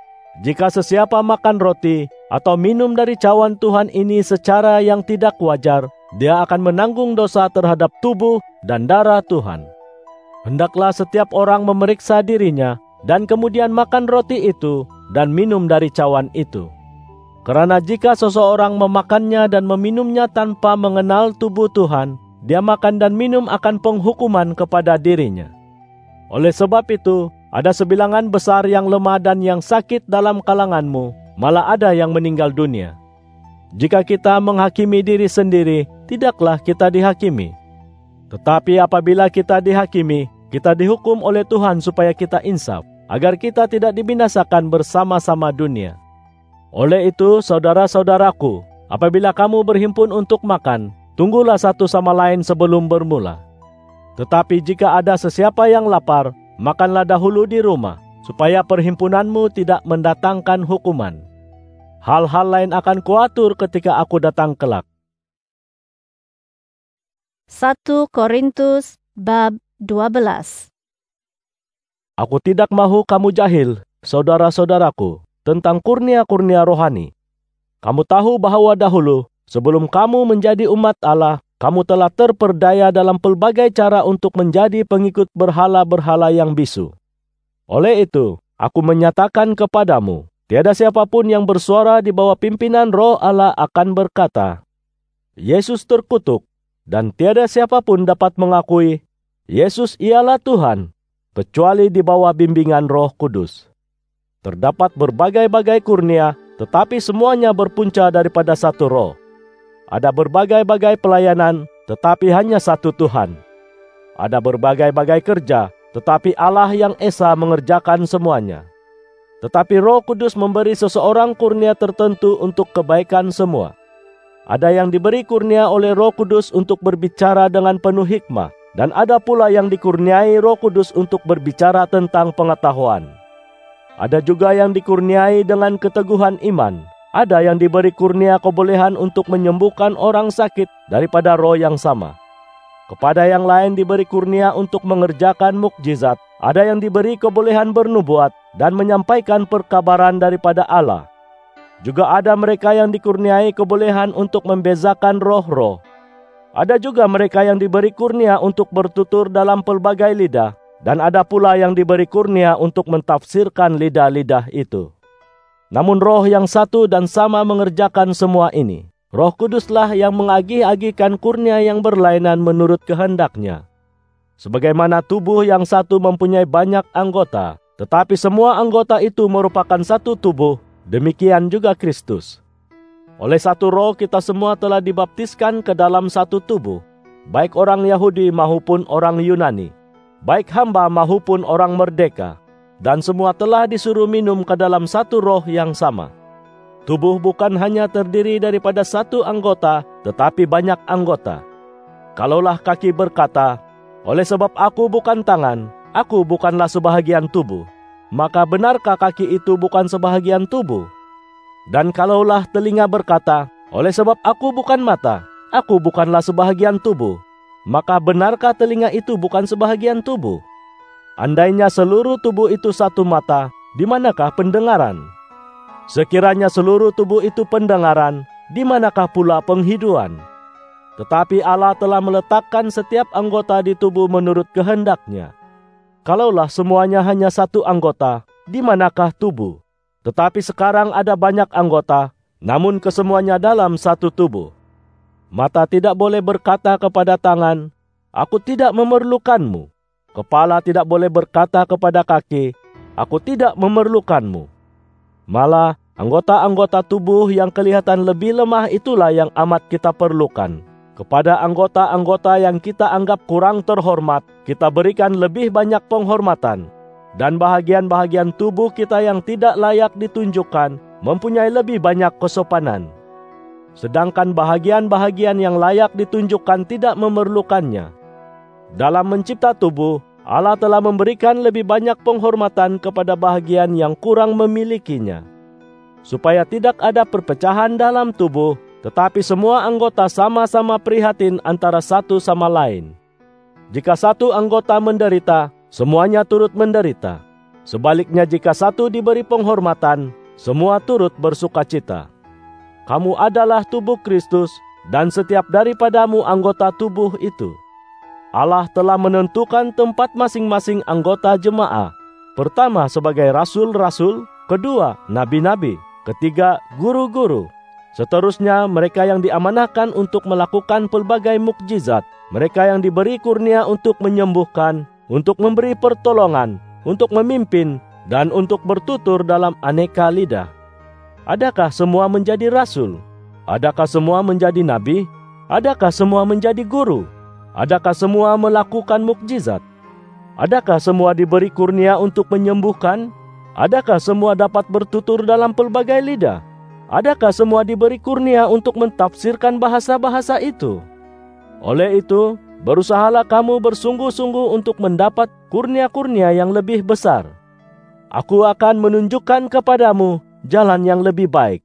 Jika sesiapa makan roti atau minum dari cawan Tuhan ini secara yang tidak wajar, dia akan menanggung dosa terhadap tubuh dan darah Tuhan. Hendaklah setiap orang memeriksa dirinya dan kemudian makan roti itu dan minum dari cawan itu. Karena jika seseorang memakannya dan meminumnya tanpa mengenal tubuh Tuhan, dia makan dan minum akan penghukuman kepada dirinya. Oleh sebab itu, ada sebilangan besar yang lemah dan yang sakit dalam kalanganmu, malah ada yang meninggal dunia. Jika kita menghakimi diri sendiri, tidaklah kita dihakimi. Tetapi apabila kita dihakimi, kita dihukum oleh Tuhan supaya kita insaf, agar kita tidak dibinasakan bersama-sama dunia. Oleh itu, saudara-saudaraku, apabila kamu berhimpun untuk makan, tunggulah satu sama lain sebelum bermula. Tetapi jika ada sesiapa yang lapar, makanlah dahulu di rumah, supaya perhimpunanmu tidak mendatangkan hukuman. Hal-hal lain akan kuatur ketika aku datang kelak. 1 Korintus bab 12. Aku tidak mahu kamu jahil, saudara-saudaraku, tentang kurnia-kurnia rohani. Kamu tahu bahwa dahulu, sebelum kamu menjadi umat Allah, kamu telah terperdaya dalam pelbagai cara untuk menjadi pengikut berhala-berhala yang bisu. Oleh itu, aku menyatakan kepadamu, tiada siapapun yang bersuara di bawah pimpinan Roh Allah akan berkata, Yesus terkutuk, dan tiada siapapun dapat mengakui Yesus ialah Tuhan, kecuali di bawah bimbingan Roh Kudus. Terdapat berbagai-bagai kurnia, tetapi semuanya berpunca daripada satu Roh. Ada berbagai-bagai pelayanan, tetapi hanya satu Tuhan. Ada berbagai-bagai kerja, tetapi Allah yang Esa mengerjakan semuanya. Tetapi Roh Kudus memberi seseorang kurnia tertentu untuk kebaikan semua. Ada yang diberi kurnia oleh Roh Kudus untuk berbicara dengan penuh hikmah, dan ada pula yang dikurniai Roh Kudus untuk berbicara tentang pengetahuan. Ada juga yang dikurniai dengan keteguhan iman. Ada yang diberi kurnia kebolehan untuk menyembuhkan orang sakit daripada roh yang sama. Kepada yang lain diberi kurnia untuk mengerjakan mukjizat. Ada yang diberi kebolehan bernubuat dan menyampaikan perkabaran daripada Allah. Juga ada mereka yang dikurniai kebolehan untuk membezakan roh-roh. Ada juga mereka yang diberi kurnia untuk bertutur dalam pelbagai lidah, dan ada pula yang diberi kurnia untuk mentafsirkan lidah-lidah itu. Namun Roh yang satu dan sama mengerjakan semua ini. Roh Kuduslah yang mengagih-agihkan kurnia yang berlainan menurut kehendaknya. Sebagaimana tubuh yang satu mempunyai banyak anggota, tetapi semua anggota itu merupakan satu tubuh, demikian juga Kristus. Oleh satu Roh kita semua telah dibaptiskan ke dalam satu tubuh, baik orang Yahudi maupun orang Yunani, baik hamba maupun orang merdeka, dan semua telah disuruh minum ke dalam satu Roh yang sama. Tubuh bukan hanya terdiri daripada satu anggota, tetapi banyak anggota. Kalaulah kaki berkata, oleh sebab aku bukan tangan, aku bukanlah sebahagian tubuh, maka benarkah kaki itu bukan sebahagian tubuh? Dan kalaulah telinga berkata, oleh sebab aku bukan mata, aku bukanlah sebahagian tubuh, maka benarkah telinga itu bukan sebahagian tubuh? Andainya seluruh tubuh itu satu mata, di manakah pendengaran? Sekiranya seluruh tubuh itu pendengaran, di manakah pula penghidupan? Tetapi Allah telah meletakkan setiap anggota di tubuh menurut kehendaknya. Kalaulah semuanya hanya satu anggota, di manakah tubuh? Tetapi sekarang ada banyak anggota, namun kesemuanya dalam satu tubuh. Mata tidak boleh berkata kepada tangan, aku tidak memerlukanmu. Kepala tidak boleh berkata kepada kaki, aku tidak memerlukanmu. Malah, anggota-anggota tubuh yang kelihatan lebih lemah itulah yang amat kita perlukan. Kepada anggota-anggota yang kita anggap kurang terhormat, kita berikan lebih banyak penghormatan. Dan bahagian-bahagian tubuh kita yang tidak layak ditunjukkan, mempunyai lebih banyak kesopanan. Sedangkan bahagian-bahagian yang layak ditunjukkan tidak memerlukannya. Dalam mencipta tubuh, Allah telah memberikan lebih banyak penghormatan kepada bahagian yang kurang memilikinya. Supaya tidak ada perpecahan dalam tubuh, tetapi semua anggota sama-sama prihatin antara satu sama lain. Jika satu anggota menderita, semuanya turut menderita. Sebaliknya jika satu diberi penghormatan, semua turut bersukacita. Kamu adalah tubuh Kristus, dan setiap daripadamu anggota tubuh itu. Allah telah menentukan tempat masing-masing anggota jemaah. Pertama sebagai rasul-rasul, kedua nabi-nabi, ketiga guru-guru. Seterusnya mereka yang diamanahkan untuk melakukan pelbagai mukjizat, mereka yang diberi kurnia untuk menyembuhkan, untuk memberi pertolongan, untuk memimpin, dan untuk bertutur dalam aneka lidah. Adakah semua menjadi rasul? Adakah semua menjadi nabi? Adakah semua menjadi guru? Adakah semua melakukan mukjizat? Adakah semua diberi kurnia untuk menyembuhkan? Adakah semua dapat bertutur dalam pelbagai lidah? Adakah semua diberi kurnia untuk mentafsirkan bahasa-bahasa itu? Oleh itu, berusahalah kamu bersungguh-sungguh untuk mendapat kurnia-kurnia yang lebih besar. Aku akan menunjukkan kepadamu jalan yang lebih baik.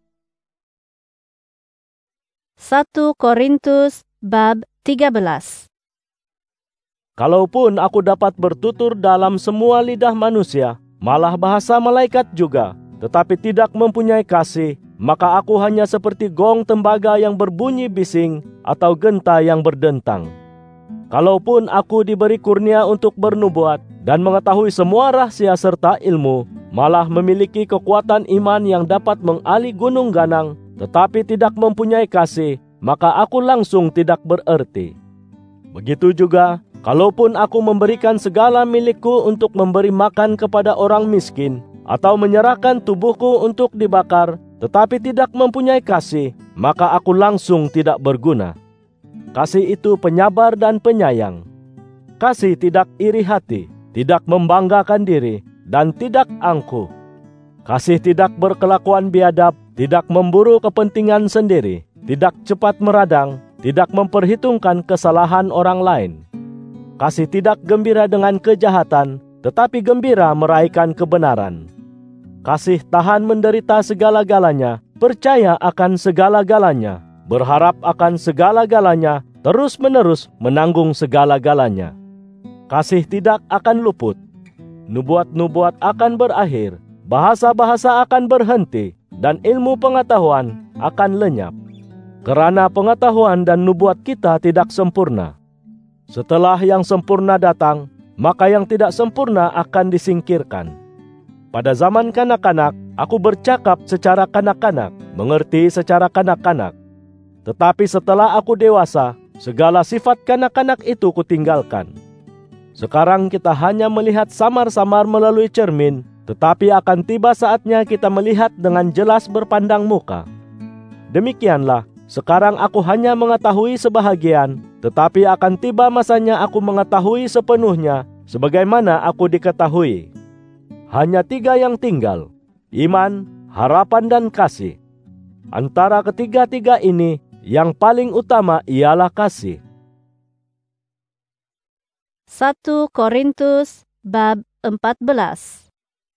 1 Korintus bab 13. Kalaupun aku dapat bertutur dalam semua lidah manusia, malah bahasa malaikat juga, tetapi tidak mempunyai kasih, maka aku hanya seperti gong tembaga yang berbunyi bising atau genta yang berdentang. Kalaupun aku diberi kurnia untuk bernubuat dan mengetahui semua rahasia serta ilmu, malah memiliki kekuatan iman yang dapat mengali gunung ganang, tetapi tidak mempunyai kasih, maka aku langsung tidak bererti. Begitu juga, kalaupun aku memberikan segala milikku untuk memberi makan kepada orang miskin, atau menyerahkan tubuhku untuk dibakar, tetapi tidak mempunyai kasih, maka aku langsung tidak berguna. Kasih itu penyabar dan penyayang. Kasih tidak iri hati, tidak membanggakan diri, dan tidak angkuh. Kasih tidak berkelakuan biadab, tidak memburu kepentingan sendiri, tidak cepat meradang, tidak memperhitungkan kesalahan orang lain. Kasih tidak gembira dengan kejahatan, tetapi gembira meraihkan kebenaran. Kasih tahan menderita segala-galanya, percaya akan segala-galanya, berharap akan segala-galanya, terus-menerus menanggung segala-galanya. Kasih tidak akan luput. Nubuat-nubuat akan berakhir, bahasa-bahasa akan berhenti, dan ilmu pengetahuan akan lenyap. Kerana pengetahuan dan nubuat kita tidak sempurna. Setelah yang sempurna datang, maka yang tidak sempurna akan disingkirkan. Pada zaman kanak-kanak, aku bercakap secara kanak-kanak, mengerti secara kanak-kanak. Tetapi setelah aku dewasa, segala sifat kanak-kanak itu kutinggalkan. Sekarang kita hanya melihat samar-samar melalui cermin, tetapi akan tiba saatnya kita melihat dengan jelas berpandang muka. Demikianlah, sekarang aku hanya mengetahui sebahagian, tetapi akan tiba masanya aku mengetahui sepenuhnya, sebagaimana aku diketahui. Hanya 3 yang tinggal, iman, harapan, dan kasih. Antara ketiga-tiga ini, yang paling utama ialah kasih. 1 Korintus bab 14.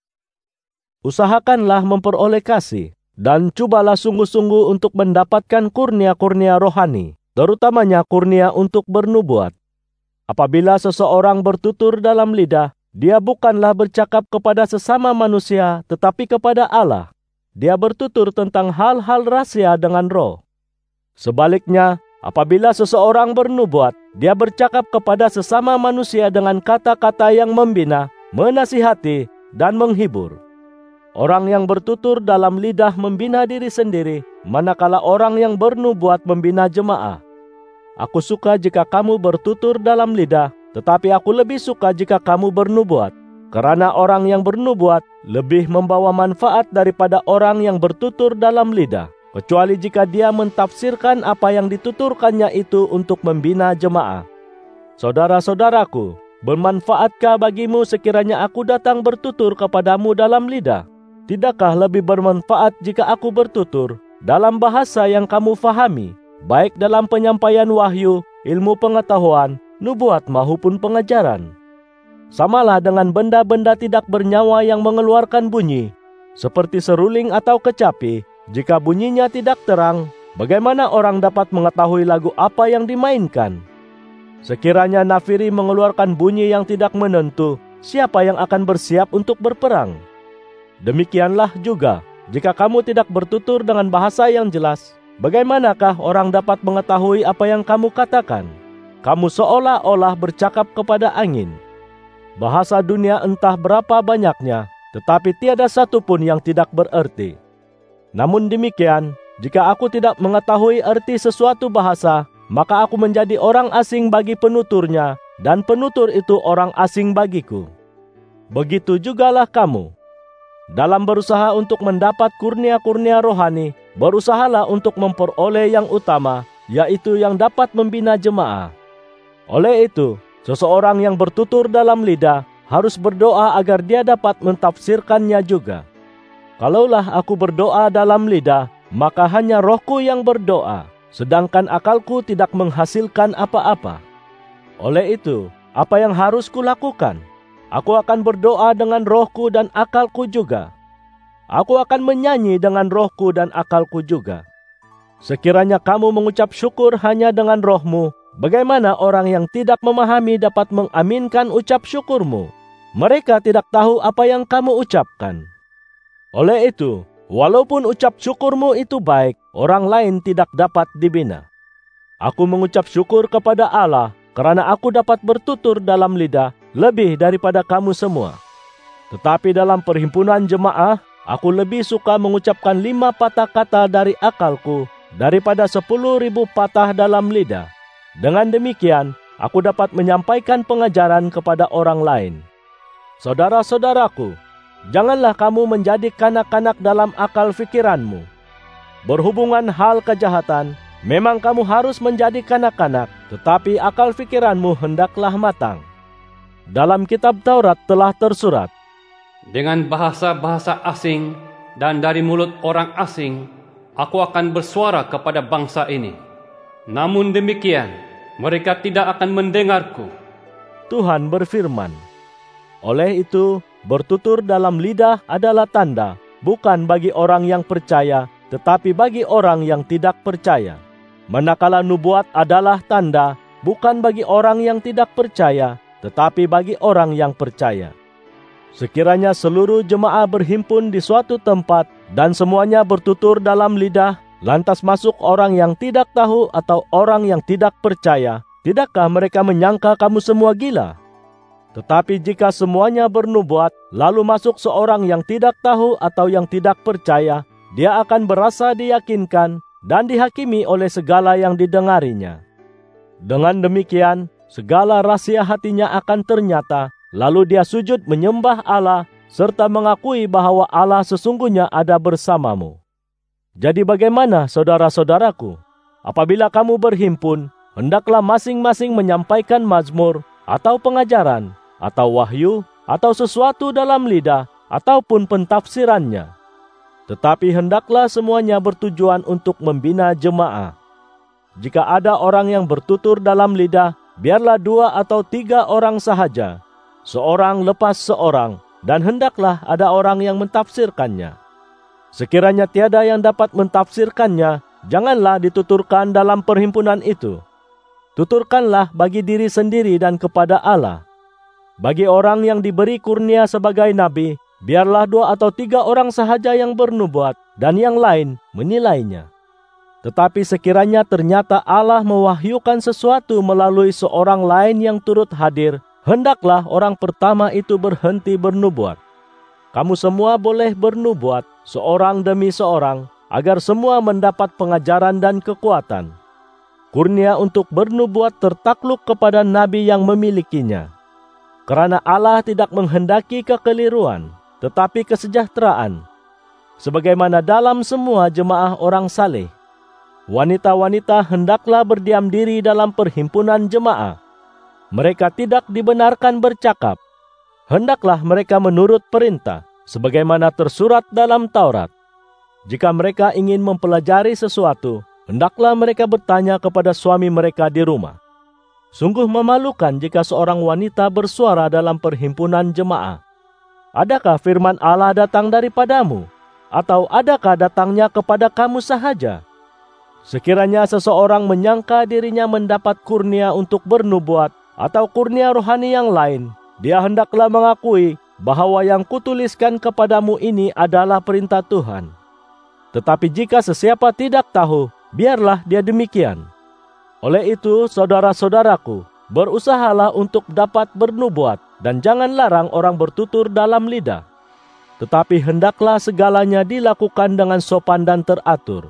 Usahakanlah memperoleh kasih, dan cobalah sungguh-sungguh untuk mendapatkan kurnia-kurnia rohani, terutamanya kurnia untuk bernubuat. Apabila seseorang bertutur dalam lidah, dia bukanlah bercakap kepada sesama manusia, tetapi kepada Allah. Dia bertutur tentang hal-hal rahasia dengan roh. Sebaliknya, apabila seseorang bernubuat, dia bercakap kepada sesama manusia dengan kata-kata yang membina, menasihati, dan menghibur. Orang yang bertutur dalam lidah membina diri sendiri, manakala orang yang bernubuat membina jemaah. Aku suka jika kamu bertutur dalam lidah, tetapi aku lebih suka jika kamu bernubuat, karena orang yang bernubuat lebih membawa manfaat daripada orang yang bertutur dalam lidah, kecuali jika dia mentafsirkan apa yang dituturkannya itu untuk membina jemaah. Saudara-saudaraku, bermanfaatkah bagimu sekiranya aku datang bertutur kepadamu dalam lidah? Tidakkah lebih bermanfaat jika aku bertutur dalam bahasa yang kamu fahami, baik dalam penyampaian wahyu, ilmu pengetahuan, nubuat maupun pengajaran? Samalah dengan benda-benda tidak bernyawa yang mengeluarkan bunyi, seperti seruling atau kecapi. Jika bunyinya tidak terang, bagaimana orang dapat mengetahui lagu apa yang dimainkan? Sekiranya nafiri mengeluarkan bunyi yang tidak menentu, siapa yang akan bersiap untuk berperang? Demikianlah juga, jika kamu tidak bertutur dengan bahasa yang jelas, bagaimanakah orang dapat mengetahui apa yang kamu katakan? Kamu seolah-olah bercakap kepada angin. Bahasa dunia entah berapa banyaknya, tetapi tiada satu pun yang tidak bererti. Namun demikian, jika aku tidak mengetahui arti sesuatu bahasa, maka aku menjadi orang asing bagi penuturnya, dan penutur itu orang asing bagiku. Begitu jugalah kamu. Dalam berusaha untuk mendapat kurnia-kurnia rohani, berusahalah untuk memperoleh yang utama, yaitu yang dapat membina jemaah. Oleh itu, seseorang yang bertutur dalam lidah harus berdoa agar dia dapat mentafsirkannya juga. Kalaulah aku berdoa dalam lidah, maka hanya rohku yang berdoa, sedangkan akalku tidak menghasilkan apa-apa. Oleh itu, apa yang harus kulakukan? Aku akan berdoa dengan rohku dan akalku juga. Aku akan menyanyi dengan rohku dan akalku juga. Sekiranya kamu mengucap syukur hanya dengan rohmu, bagaimana orang yang tidak memahami dapat mengaminkan ucap syukurmu? Mereka tidak tahu apa yang kamu ucapkan. Oleh itu, walaupun ucap syukurmu itu baik, orang lain tidak dapat dibina. Aku mengucap syukur kepada Allah, karena aku dapat bertutur dalam lidah lebih daripada kamu semua. Tetapi dalam perhimpunan jemaah, aku lebih suka mengucapkan 5 patah kata dari akalku daripada 10.000 patah dalam lidah. Dengan demikian, aku dapat menyampaikan pengajaran kepada orang lain. Saudara-saudaraku, janganlah kamu menjadi kanak-kanak dalam akal fikiranmu. Berhubungan hal kejahatan, memang kamu harus menjadi kanak-kanak, tetapi akal fikiranmu hendaklah matang. Dalam kitab Taurat telah tersurat, dengan bahasa-bahasa asing dan dari mulut orang asing, aku akan bersuara kepada bangsa ini. Namun demikian, mereka tidak akan mendengarku. Tuhan berfirman, oleh itu, bertutur dalam lidah adalah tanda, bukan bagi orang yang percaya, tetapi bagi orang yang tidak percaya. Manakala nubuat adalah tanda, bukan bagi orang yang tidak percaya, tetapi bagi orang yang percaya. Sekiranya seluruh jemaah berhimpun di suatu tempat dan semuanya bertutur dalam lidah, lantas masuk orang yang tidak tahu atau orang yang tidak percaya, tidakkah mereka menyangka kamu semua gila? Tetapi jika semuanya bernubuat, lalu masuk seorang yang tidak tahu atau yang tidak percaya, dia akan berasa diyakinkan dan dihakimi oleh segala yang didengarinya. Dengan demikian, segala rahasia hatinya akan ternyata, lalu dia sujud menyembah Allah, serta mengakui bahwa Allah sesungguhnya ada bersamamu. Jadi bagaimana, saudara-saudaraku? Apabila kamu berhimpun, hendaklah masing-masing menyampaikan mazmur, atau pengajaran, atau wahyu, atau sesuatu dalam lidah, ataupun pentafsirannya. Tetapi hendaklah semuanya bertujuan untuk membina jemaah. Jika ada orang yang bertutur dalam lidah, biarlah 2 atau 3 orang sahaja, seorang lepas seorang, dan hendaklah ada orang yang mentafsirkannya. Sekiranya tiada yang dapat mentafsirkannya, janganlah dituturkan dalam perhimpunan itu. Tuturkanlah bagi diri sendiri dan kepada Allah. Bagi orang yang diberi kurnia sebagai nabi, biarlah 2 atau 3 orang sahaja yang bernubuat, dan yang lain menilainya. Tetapi sekiranya ternyata Allah mewahyukan sesuatu melalui seorang lain yang turut hadir, hendaklah orang pertama itu berhenti bernubuat. Kamu semua boleh bernubuat, seorang demi seorang, agar semua mendapat pengajaran dan kekuatan. Kurnia untuk bernubuat tertakluk kepada nabi yang memilikinya. Karena Allah tidak menghendaki kekeliruan, tetapi kesejahteraan. Sebagaimana dalam semua jemaah orang saleh, wanita-wanita hendaklah berdiam diri dalam perhimpunan jemaah. Mereka tidak dibenarkan bercakap. Hendaklah mereka menurut perintah, sebagaimana tersurat dalam Taurat. Jika mereka ingin mempelajari sesuatu, hendaklah mereka bertanya kepada suami mereka di rumah. Sungguh memalukan jika seorang wanita bersuara dalam perhimpunan jemaah. Adakah firman Allah datang daripadamu? Atau adakah datangnya kepada kamu sahaja? Sekiranya seseorang menyangka dirinya mendapat kurnia untuk bernubuat, atau kurnia rohani yang lain, dia hendaklah mengakui bahwa yang kutuliskan kepadamu ini adalah perintah Tuhan. Tetapi jika sesiapa tidak tahu, biarlah dia demikian. Oleh itu, saudara-saudaraku, berusahalah untuk dapat bernubuat, dan jangan larang orang bertutur dalam lidah. Tetapi hendaklah segalanya dilakukan dengan sopan dan teratur.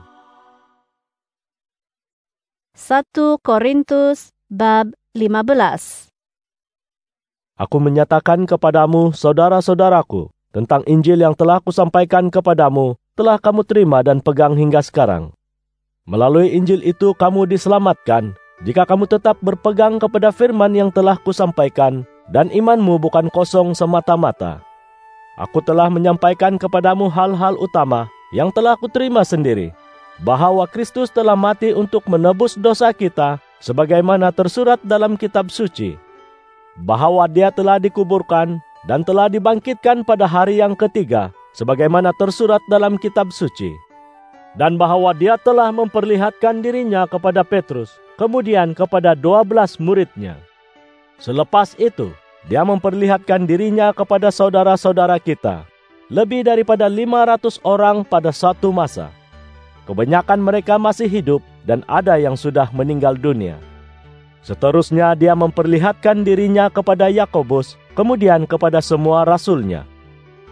1 Korintus bab 15. Aku menyatakan kepadamu, saudara-saudaraku, tentang Injil yang telah kusampaikan kepadamu, telah kamu terima dan pegang hingga sekarang. Melalui Injil itu kamu diselamatkan, jika kamu tetap berpegang kepada firman yang telah kusampaikan, dan imanmu bukan kosong semata-mata. Aku telah menyampaikan kepadamu hal-hal utama yang telah kuterima sendiri, bahwa Kristus telah mati untuk menebus dosa kita, sebagaimana tersurat dalam kitab suci, bahwa dia telah dikuburkan dan telah dibangkitkan pada hari yang ketiga, sebagaimana tersurat dalam kitab suci, dan bahwa dia telah memperlihatkan dirinya kepada Petrus, kemudian kepada 12 muridnya. Selepas itu, dia memperlihatkan dirinya kepada saudara-saudara kita, lebih daripada 500 orang pada satu masa. Kebanyakan mereka masih hidup dan ada yang sudah meninggal dunia. Seterusnya dia memperlihatkan dirinya kepada Yakobus, kemudian kepada semua rasulnya.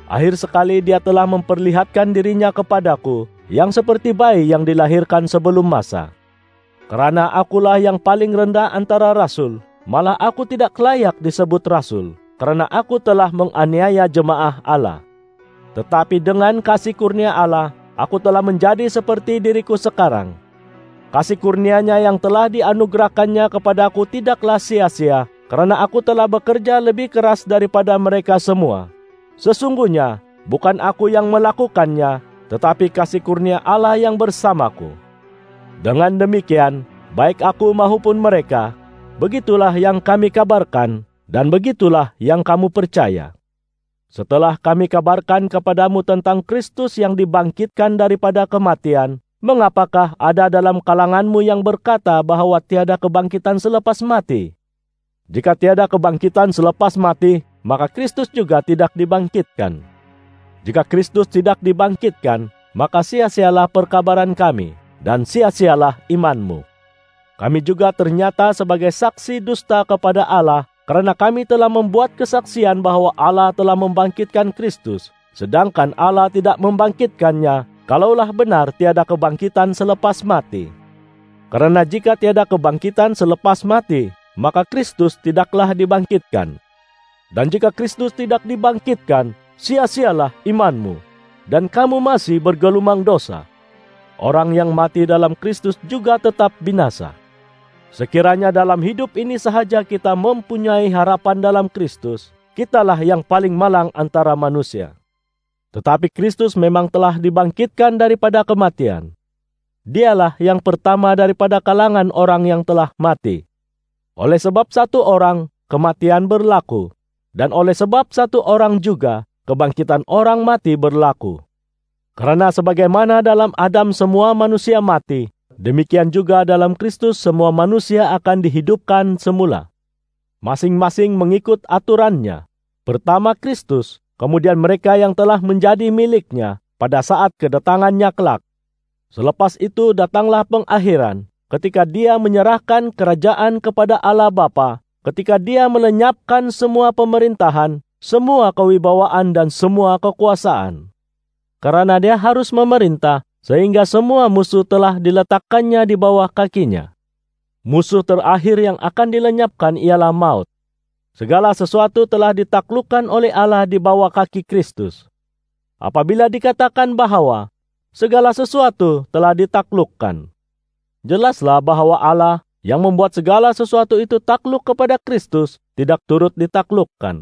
Akhir sekali Dia telah memperlihatkan dirinya kepadaku, yang seperti bayi yang dilahirkan sebelum masa. Karena akulah yang paling rendah antara rasul, malah aku tidak layak disebut rasul, karena aku telah menganiaya jemaah Allah. Tetapi dengan kasih kurnia Allah, aku telah menjadi seperti diriku sekarang. Kasih kurnia-Nya yang telah dianugerahkannya kepadaku tidaklah sia-sia, karena aku telah bekerja lebih keras daripada mereka semua. Sesungguhnya, bukan aku yang melakukannya, tetapi kasih kurnia Allah yang bersamaku. Dengan demikian, baik aku maupun mereka, begitulah yang kami kabarkan, dan begitulah yang kamu percaya. Setelah kami kabarkan kepadamu tentang Kristus yang dibangkitkan daripada kematian, mengapakah ada dalam kalanganmu yang berkata bahwa tiada kebangkitan selepas mati? Jika tiada kebangkitan selepas mati, maka Kristus juga tidak dibangkitkan. Jika Kristus tidak dibangkitkan, maka sia-sialah perkabaran kami, dan sia-sialah imanmu. Kami juga ternyata sebagai saksi dusta kepada Allah, karena kami telah membuat kesaksian bahwa Allah telah membangkitkan Kristus, sedangkan Allah tidak membangkitkannya, kalaulah benar tiada kebangkitan selepas mati. Karena jika tiada kebangkitan selepas mati, maka Kristus tidaklah dibangkitkan. Dan jika Kristus tidak dibangkitkan, sia-sialah imanmu, dan kamu masih bergelumang dosa. Orang yang mati dalam Kristus juga tetap binasa. Sekiranya dalam hidup ini sahaja kita mempunyai harapan dalam Kristus, kitalah yang paling malang antara manusia. Tetapi Kristus memang telah dibangkitkan daripada kematian. Dialah yang pertama daripada kalangan orang yang telah mati. Oleh sebab satu orang, kematian berlaku, dan oleh sebab satu orang juga, kebangkitan orang mati berlaku. Karena sebagaimana dalam Adam semua manusia mati, demikian juga dalam Kristus semua manusia akan dihidupkan semula. Masing-masing mengikut aturannya. Pertama Kristus, kemudian mereka yang telah menjadi miliknya pada saat kedatangannya kelak. Selepas itu datanglah pengakhiran, ketika Dia menyerahkan kerajaan kepada Allah Bapa, ketika Dia melenyapkan semua pemerintahan, semua kewibawaan dan semua kekuasaan. Karena Dia harus memerintah, sehingga semua musuh telah diletakkannya di bawah kakinya. Musuh terakhir yang akan dilenyapkan ialah maut. Segala sesuatu telah ditaklukkan oleh Allah di bawah kaki Kristus. Apabila dikatakan bahwa segala sesuatu telah ditaklukkan, jelaslah bahwa Allah yang membuat segala sesuatu itu takluk kepada Kristus tidak turut ditaklukkan.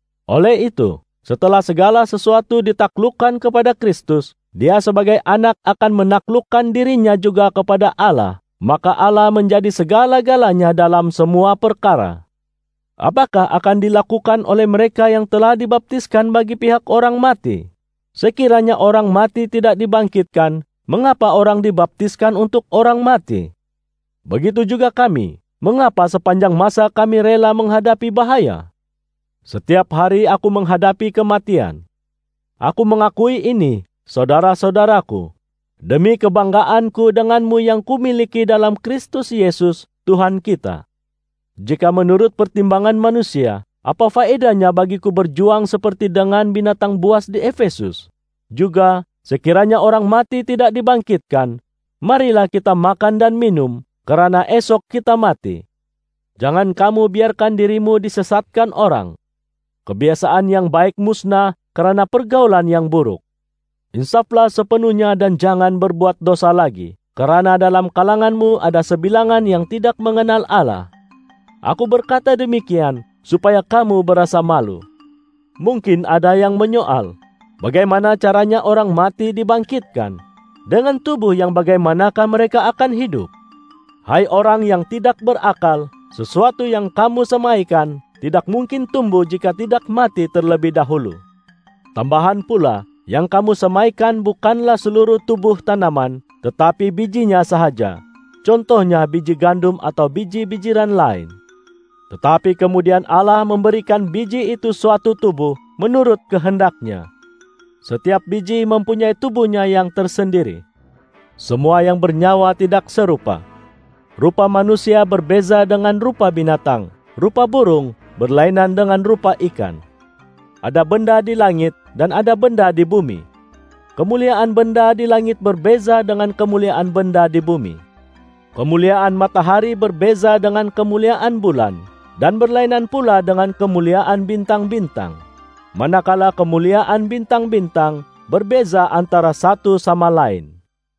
Oleh itu, setelah segala sesuatu ditaklukkan kepada Kristus, Dia sebagai anak akan menaklukkan dirinya juga kepada Allah, maka Allah menjadi segala-galanya dalam semua perkara. Apakah akan dilakukan oleh mereka yang telah dibaptiskan bagi pihak orang mati? Sekiranya orang mati tidak dibangkitkan, mengapa orang dibaptiskan untuk orang mati? Begitu juga kami, mengapa sepanjang masa kami rela menghadapi bahaya? Setiap hari aku menghadapi kematian. Aku mengakui ini, saudara-saudaraku, demi kebanggaanku denganmu yang kumiliki dalam Kristus Yesus, Tuhan kita. Jika menurut pertimbangan manusia, apa faedahnya bagiku berjuang seperti dengan binatang buas di Efesus? Juga, sekiranya orang mati tidak dibangkitkan, marilah kita makan dan minum, karena esok kita mati. Jangan kamu biarkan dirimu disesatkan orang. Kebiasaan yang baik musnah karena pergaulan yang buruk. Insaflah sepenuhnya dan jangan berbuat dosa lagi, karena dalam kalanganmu ada sebilangan yang tidak mengenal Allah. Aku berkata demikian supaya kamu berasa malu. Mungkin ada yang menyoal, bagaimana caranya orang mati dibangkitkan? Dengan tubuh yang bagaimanakah mereka akan hidup? Hai orang yang tidak berakal, sesuatu yang kamu semaikan tidak mungkin tumbuh jika tidak mati terlebih dahulu. Tambahan pula, yang kamu semaikan bukanlah seluruh tubuh tanaman, tetapi bijinya sahaja. Contohnya biji gandum atau biji-bijiran lain. Tetapi kemudian Allah memberikan biji itu suatu tubuh menurut kehendaknya. Setiap biji mempunyai tubuhnya yang tersendiri. Semua yang bernyawa tidak serupa. Rupa manusia berbeza dengan rupa binatang. Rupa burung berlainan dengan rupa ikan. ada benda di langit dan ada benda di bumi. Kemuliaan benda di langit berbeza dengan kemuliaan benda di bumi. Kemuliaan matahari berbeza dengan kemuliaan bulan, dan berlainan pula dengan kemuliaan bintang-bintang. Manakala kemuliaan bintang-bintang berbeza antara satu sama lain.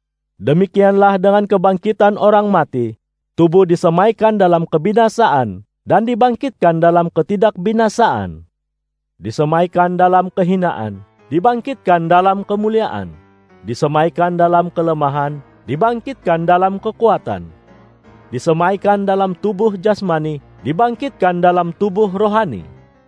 Demikianlah dengan kebangkitan orang mati, tubuh disemaikan dalam kebinasaan dan dibangkitkan dalam ketidakbinasaan. Disemaikan dalam kehinaan, dibangkitkan dalam kemuliaan. Disemaikan dalam kelemahan, dibangkitkan dalam kekuatan. Disemaikan dalam tubuh jasmani, dibangkitkan dalam tubuh rohani.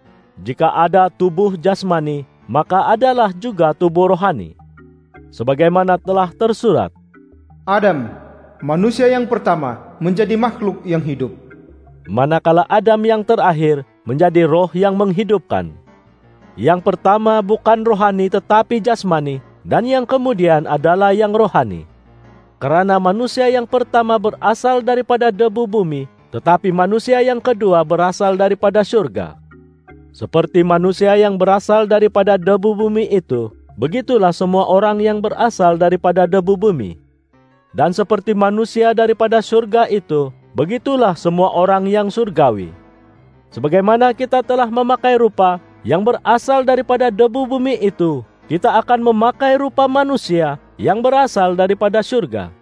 Jika ada tubuh jasmani, maka adalah juga tubuh rohani. Sebagaimana telah tersurat, Adam, manusia yang pertama, menjadi makhluk yang hidup. Manakala Adam yang terakhir menjadi roh yang menghidupkan. Yang pertama bukan rohani tetapi jasmani, dan yang kemudian adalah yang rohani. Karena manusia yang pertama berasal daripada debu bumi, tetapi manusia yang kedua berasal daripada surga. Seperti manusia yang berasal daripada debu bumi itu, begitulah semua orang yang berasal daripada debu bumi. Dan seperti manusia daripada surga itu, begitulah semua orang yang surgawi. Sebagaimana kita telah memakai rupa yang berasal daripada debu bumi itu, kita akan memakai rupa manusia yang berasal daripada surga.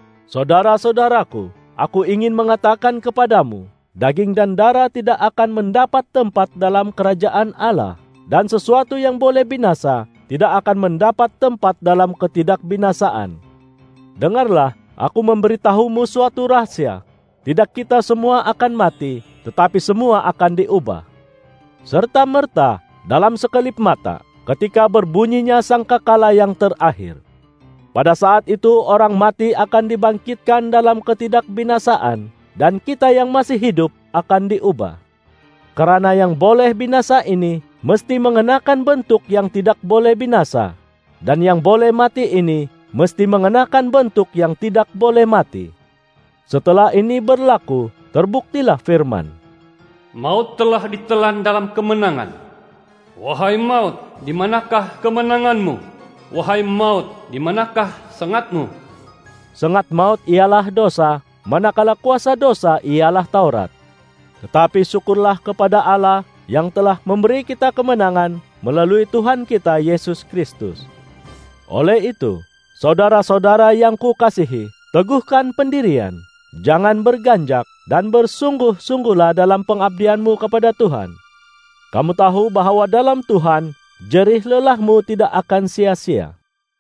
Saudara-saudaraku, aku ingin mengatakan kepadamu, daging dan darah tidak akan mendapat tempat dalam kerajaan Allah, dan sesuatu yang boleh binasa tidak akan mendapat tempat dalam ketidakbinasaan. Dengarlah, aku memberitahumu suatu rahasia. Tidak kita semua akan mati, tetapi semua akan diubah. Serta-merta dalam sekelip mata, ketika berbunyinya sangkakala yang terakhir. Pada saat itu orang mati akan dibangkitkan dalam ketidakbinasaan, dan kita yang masih hidup akan diubah. Karena yang boleh binasa ini mesti mengenakan bentuk yang tidak boleh binasa, dan yang boleh mati ini mesti mengenakan bentuk yang tidak boleh mati. Setelah ini berlaku, terbuktilah firman, Maut telah ditelan dalam kemenangan. Wahai maut, di manakah kemenanganmu? Wahai maut, di manakah sengatmu? Sengat maut ialah dosa, manakala kuasa dosa ialah Taurat. Tetapi syukurlah kepada Allah yang telah memberi kita kemenangan melalui Tuhan kita Yesus Kristus. Oleh itu, saudara-saudara yang kukasihi, teguhkan pendirian, jangan berganjak, dan bersungguh-sungguhlah dalam pengabdianmu kepada Tuhan. Kamu tahu bahwa dalam Tuhan, jerih lelahmu tidak akan sia-sia.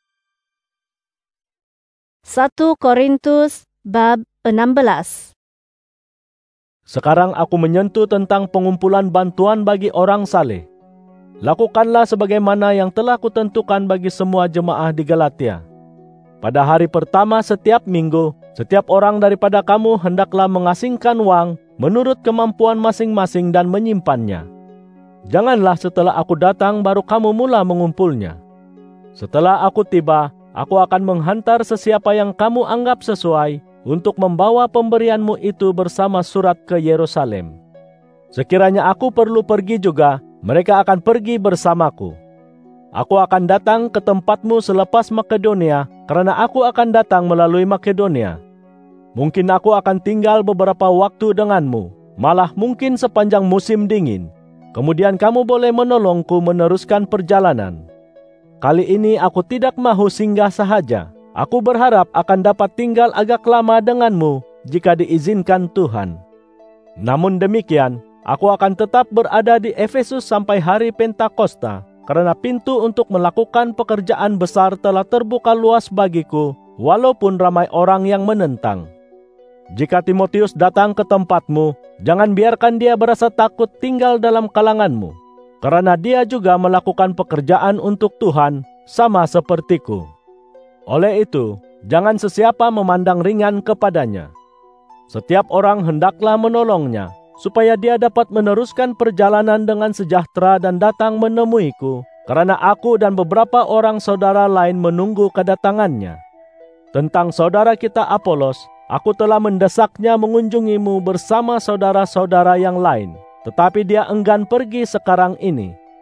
1 Korintus bab 16. Sekarang aku menyentuh tentang pengumpulan bantuan bagi orang saleh. Lakukanlah sebagaimana yang telah kutentukan bagi semua jemaah di Galatia. Pada hari pertama setiap minggu, setiap orang daripada kamu hendaklah mengasingkan wang menurut kemampuan masing-masing dan menyimpannya. Janganlah setelah aku datang baru kamu mula mengumpulnya. Setelah aku tiba, aku akan menghantar sesiapa yang kamu anggap sesuai untuk membawa pemberianmu itu bersama surat ke Yerusalem. Sekiranya aku perlu pergi juga, mereka akan pergi bersamaku. Aku akan datang ke tempatmu selepas Makedonia, karena aku akan datang melalui Makedonia. Mungkin aku akan tinggal beberapa waktu denganmu, malah mungkin sepanjang musim dingin. Kemudian kamu boleh menolongku meneruskan perjalanan. Kali ini aku tidak mahu singgah sahaja. Aku berharap akan dapat tinggal agak lama denganmu jika diizinkan Tuhan. Namun demikian, aku akan tetap berada di Efesus sampai hari Pentakosta, karena pintu untuk melakukan pekerjaan besar telah terbuka luas bagiku, walaupun ramai orang yang menentang. Jika Timotius datang ke tempatmu, jangan biarkan dia berasa takut tinggal dalam kalanganmu, karena dia juga melakukan pekerjaan untuk Tuhan, sama sepertiku. Oleh itu, jangan sesiapa memandang ringan kepadanya. Setiap orang hendaklah menolongnya, supaya dia dapat meneruskan perjalanan dengan sejahtera dan datang menemuiku, karena aku dan beberapa orang saudara lain menunggu kedatangannya. Tentang saudara kita Apolos, aku telah mendesaknya mengunjungimu bersama saudara-saudara yang lain, tetapi dia enggan pergi sekarang ini.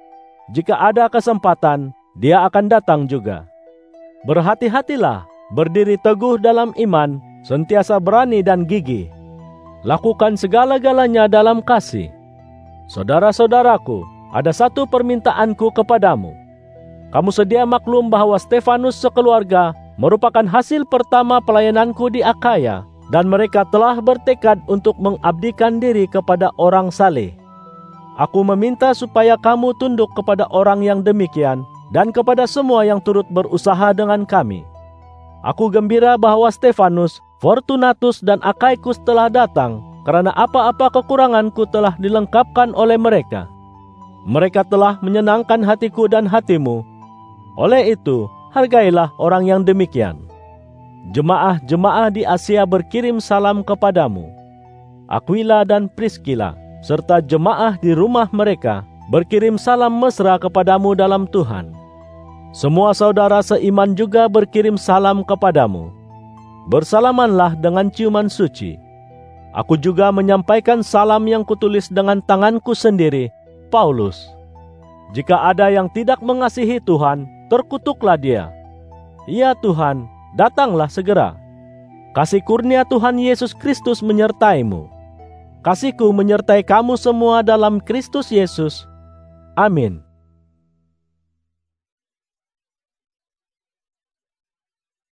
jika ada kesempatan, dia akan datang juga. Berhati-hatilah, berdiri teguh dalam iman, sentiasa berani dan gigih. Lakukan segala-galanya dalam kasih. Saudara-saudaraku, ada satu permintaanku kepadamu. Kamu sedia maklum bahwa Stefanus sekeluarga merupakan hasil pertama pelayananku di Akaya, dan mereka telah bertekad untuk mengabdikan diri kepada orang saleh. Aku meminta supaya kamu tunduk kepada orang yang demikian dan kepada semua yang turut berusaha dengan kami. Aku gembira bahwa Stefanus, Fortunatus dan Akaikus telah datang, karena apa-apa kekuranganku telah dilengkapkan oleh mereka. Mereka telah menyenangkan hatiku dan hatimu. Oleh itu, hargailah orang yang demikian. Jemaah-jemaah di Asia berkirim salam kepadamu. Aquila dan Priscilla, serta jemaah di rumah mereka, berkirim salam mesra kepadamu dalam Tuhan. Semua saudara seiman juga berkirim salam kepadamu. Bersalamanlah dengan ciuman suci. Aku juga menyampaikan salam yang kutulis dengan tanganku sendiri, Paulus. Jika ada yang tidak mengasihi Tuhan, terkutuklah dia. Ya Tuhan, datanglah segera. Kasih kurnia Tuhan Yesus Kristus menyertaimu. Kasihku menyertai kamu semua dalam Kristus Yesus. Amin.